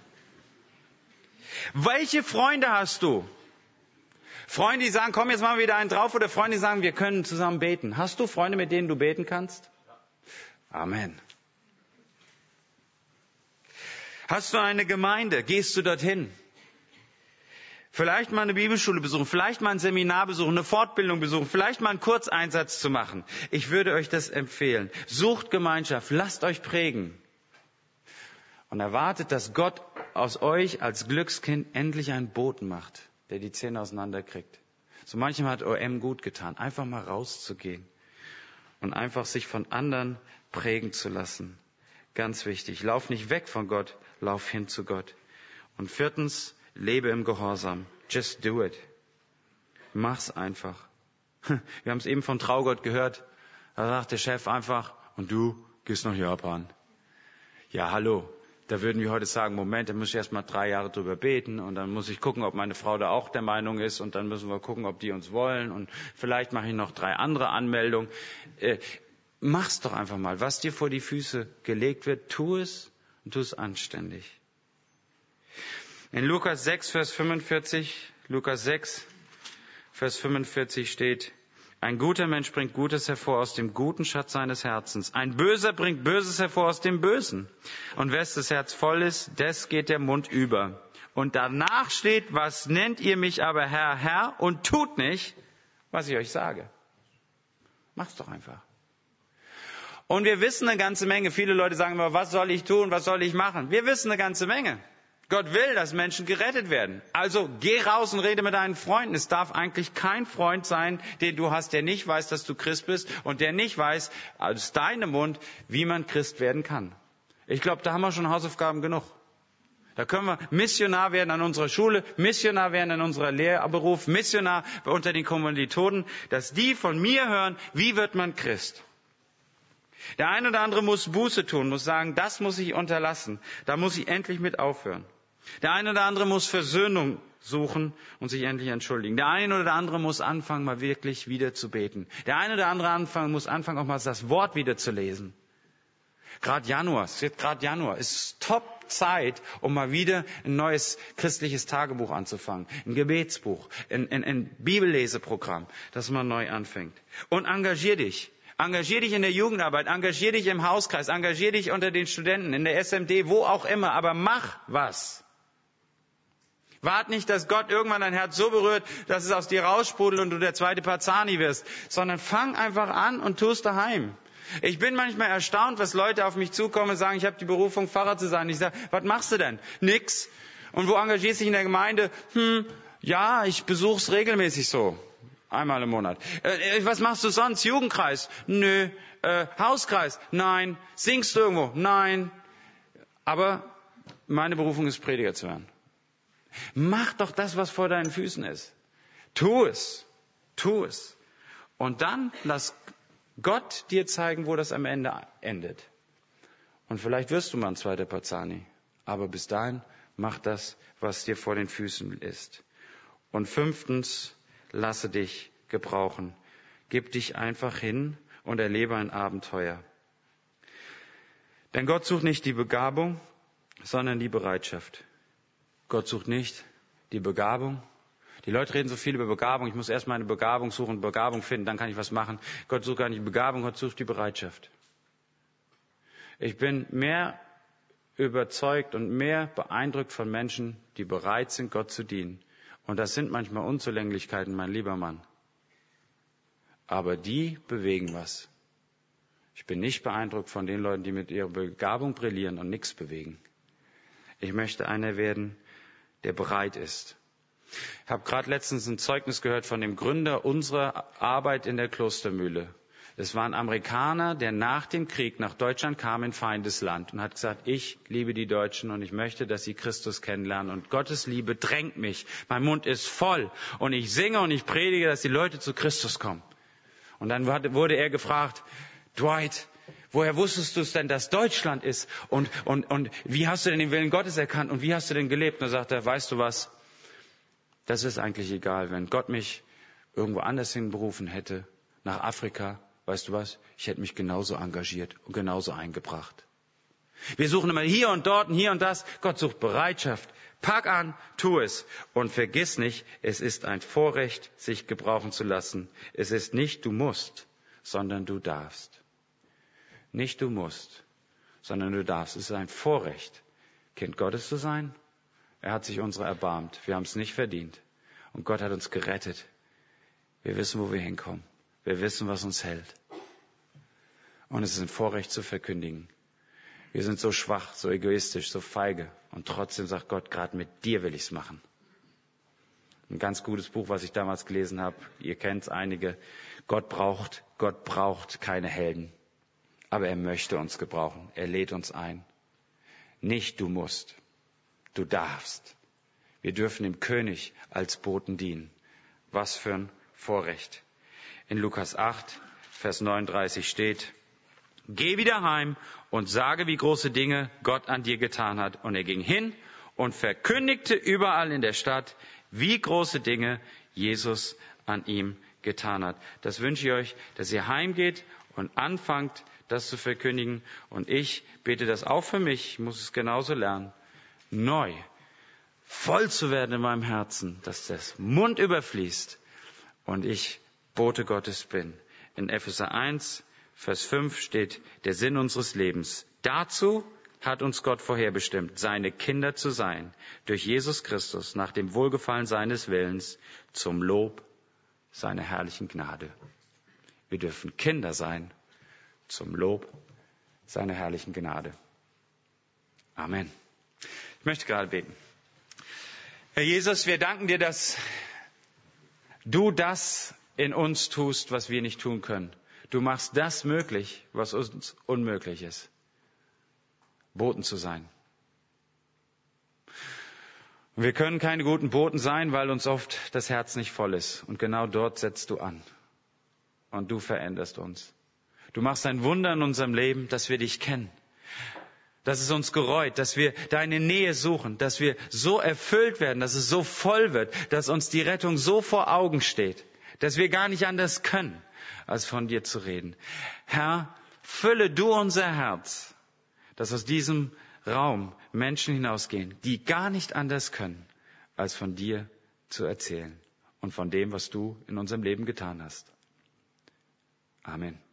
Welche Freunde hast du? Freunde, die sagen, komm, jetzt machen wir wieder einen drauf, oder Freunde, die sagen, wir können zusammen beten. Hast du Freunde, mit denen du beten kannst? Amen. Hast du eine Gemeinde? Gehst du dorthin? Vielleicht mal eine Bibelschule besuchen, vielleicht mal ein Seminar besuchen, eine Fortbildung besuchen, vielleicht mal einen Kurzeinsatz zu machen. Ich würde euch das empfehlen. Sucht Gemeinschaft, lasst euch prägen. Und erwartet, dass Gott aus euch als Glückskind endlich einen Boten macht, der die Zähne auseinanderkriegt. So manchem hat O M gut getan, einfach mal rauszugehen und einfach sich von anderen prägen zu lassen. Ganz wichtig, lauf nicht weg von Gott, lauf hin zu Gott. Und viertens, lebe im Gehorsam. Just do it. Mach's einfach. Wir haben es eben von Traugott gehört. Da sagt der Chef einfach, und du gehst nach Japan. Ja, hallo. Da würden wir heute sagen, Moment, da muss ich erst mal drei Jahre drüber beten und dann muss ich gucken, ob meine Frau da auch der Meinung ist und dann müssen wir gucken, ob die uns wollen und vielleicht mache ich noch drei andere Anmeldungen. Äh, mach's doch einfach mal. Was dir vor die Füße gelegt wird, tu es und tu es anständig. In Lukas sechs, Vers fünfundvierzig, Lukas sechs, Vers fünfundvierzig steht, ein guter Mensch bringt Gutes hervor aus dem guten Schatz seines Herzens. Ein Böser bringt Böses hervor aus dem Bösen. Und wes das Herz voll ist, des geht der Mund über. Und danach steht, was nennt ihr mich aber Herr, Herr und tut nicht, was ich euch sage. Macht's doch einfach. Und wir wissen eine ganze Menge. Viele Leute sagen immer, was soll ich tun, was soll ich machen? Wir wissen eine ganze Menge. Gott will, dass Menschen gerettet werden. Also geh raus und rede mit deinen Freunden. Es darf eigentlich kein Freund sein, den du hast, der nicht weiß, dass du Christ bist und der nicht weiß, aus deinem Mund, wie man Christ werden kann. Ich glaube, da haben wir schon Hausaufgaben genug. Da können wir Missionar werden an unserer Schule, Missionar werden in unserer Lehrberuf, Missionar unter den Kommilitonen, dass die von mir hören, wie wird man Christ. Der eine oder andere muss Buße tun, muss sagen, das muss ich unterlassen, da muss ich endlich mit aufhören. Der eine oder andere muss Versöhnung suchen und sich endlich entschuldigen. Der eine oder andere muss anfangen, mal wirklich wieder zu beten. Der eine oder andere anfangen, muss anfangen, auch mal das Wort wieder zu lesen. Gerade Januar, es wird gerade Januar, es ist Top-Zeit, um mal wieder ein neues christliches Tagebuch anzufangen. Ein Gebetsbuch, ein, ein, ein Bibelleseprogramm, das man neu anfängt. Und engagier dich. Engagier dich in der Jugendarbeit, engagier dich im Hauskreis, engagier dich unter den Studenten, in der S M D, wo auch immer, aber mach was. Wart nicht, dass Gott irgendwann dein Herz so berührt, dass es aus dir raussprudelt und du der zweite Parzani wirst, sondern fang einfach an und tu es daheim. Ich bin manchmal erstaunt, was Leute auf mich zukommen und sagen, ich habe die Berufung, Pfarrer zu sein. Ich sage, was machst du denn? Nix. Und wo engagierst du dich in der Gemeinde? Hm, ja, ich besuch's regelmäßig so. Einmal im Monat. Äh, was machst du sonst? Jugendkreis? Nö. Äh, Hauskreis? Nein. Singst du irgendwo? Nein. Aber meine Berufung ist, Prediger zu werden. Mach doch das, was vor deinen Füßen ist. Tu es. Tu es. Und dann lass Gott dir zeigen, wo das am Ende endet. Und vielleicht wirst du mal ein zweiter Parzani. Aber bis dahin, mach das, was dir vor den Füßen ist. Und fünftens, lasse dich gebrauchen. Gib dich einfach hin und erlebe ein Abenteuer. Denn Gott sucht nicht die Begabung, sondern die Bereitschaft. Gott sucht nicht die Begabung. Die Leute reden so viel über Begabung. Ich muss erst meine Begabung suchen, Begabung finden, dann kann ich was machen. Gott sucht gar nicht die Begabung, Gott sucht die Bereitschaft. Ich bin mehr überzeugt und mehr beeindruckt von Menschen, die bereit sind, Gott zu dienen. Und das sind manchmal Unzulänglichkeiten, mein lieber Mann. Aber die bewegen was. Ich bin nicht beeindruckt von den Leuten, die mit ihrer Begabung brillieren und nichts bewegen. Ich möchte einer werden, der bereit ist. Ich habe gerade letztens ein Zeugnis gehört von dem Gründer unserer Arbeit in der Klostermühle. Es war ein Amerikaner, der nach dem Krieg nach Deutschland kam in Feindesland und hat gesagt, ich liebe die Deutschen und ich möchte, dass sie Christus kennenlernen. Und Gottes Liebe drängt mich. Mein Mund ist voll und ich singe und ich predige, dass die Leute zu Christus kommen. Und dann wurde er gefragt, Dwight, woher wusstest du es denn, dass Deutschland ist? Und, und, und wie hast du denn den Willen Gottes erkannt? Und wie hast du denn gelebt? Und dann sagt er, weißt du was? Das ist eigentlich egal. Wenn Gott mich irgendwo anders hinberufen hätte, nach Afrika, weißt du was? Ich hätte mich genauso engagiert und genauso eingebracht. Wir suchen immer hier und dort und hier und das. Gott sucht Bereitschaft. Pack an, tu es. Und vergiss nicht, es ist ein Vorrecht, sich gebrauchen zu lassen. Es ist nicht du musst, sondern du darfst. Nicht du musst, sondern du darfst. Es ist ein Vorrecht, Kind Gottes zu sein. Er hat sich unserer erbarmt. Wir haben es nicht verdient. Und Gott hat uns gerettet. Wir wissen, wo wir hinkommen. Wir wissen, was uns hält. Und es ist ein Vorrecht zu verkündigen. Wir sind so schwach, so egoistisch, so feige. Und trotzdem sagt Gott, gerade mit dir will ich's machen. Ein ganz gutes Buch, was ich damals gelesen habe. Ihr kennt's einige. Gott braucht, Gott braucht keine Helden. Aber er möchte uns gebrauchen. Er lädt uns ein. Nicht du musst. Du darfst. Wir dürfen dem König als Boten dienen. Was für ein Vorrecht. In Lukas acht, Vers neununddreißig steht, geh wieder heim und sage, wie große Dinge Gott an dir getan hat. Und er ging hin und verkündigte überall in der Stadt, wie große Dinge Jesus an ihm getan hat. Das wünsche ich euch, dass ihr heimgeht und anfangt, das zu verkündigen. Und ich bete das auch für mich, ich muss es genauso lernen, neu, voll zu werden in meinem Herzen, dass das Mund überfließt und ich Bote Gottes bin. In Epheser eins, Vers fünf steht der Sinn unseres Lebens. Dazu hat uns Gott vorherbestimmt, seine Kinder zu sein, durch Jesus Christus, nach dem Wohlgefallen seines Willens, zum Lob seiner herrlichen Gnade. Wir dürfen Kinder sein, zum Lob seiner herrlichen Gnade. Amen. Ich möchte gerade beten. Herr Jesus, wir danken dir, dass du das in uns tust, was wir nicht tun können. Du machst das möglich, was uns unmöglich ist. Boten zu sein. Und wir können keine guten Boten sein, weil uns oft das Herz nicht voll ist. Und genau dort setzt du an. Und du veränderst uns. Du machst ein Wunder in unserem Leben, dass wir dich kennen. Dass es uns gereut, dass wir deine Nähe suchen, dass wir so erfüllt werden, dass es so voll wird, dass uns die Rettung so vor Augen steht, dass wir gar nicht anders können, als von dir zu reden. Herr, fülle du unser Herz, dass aus diesem Raum Menschen hinausgehen, die gar nicht anders können, als von dir zu erzählen und von dem, was du in unserem Leben getan hast. Amen.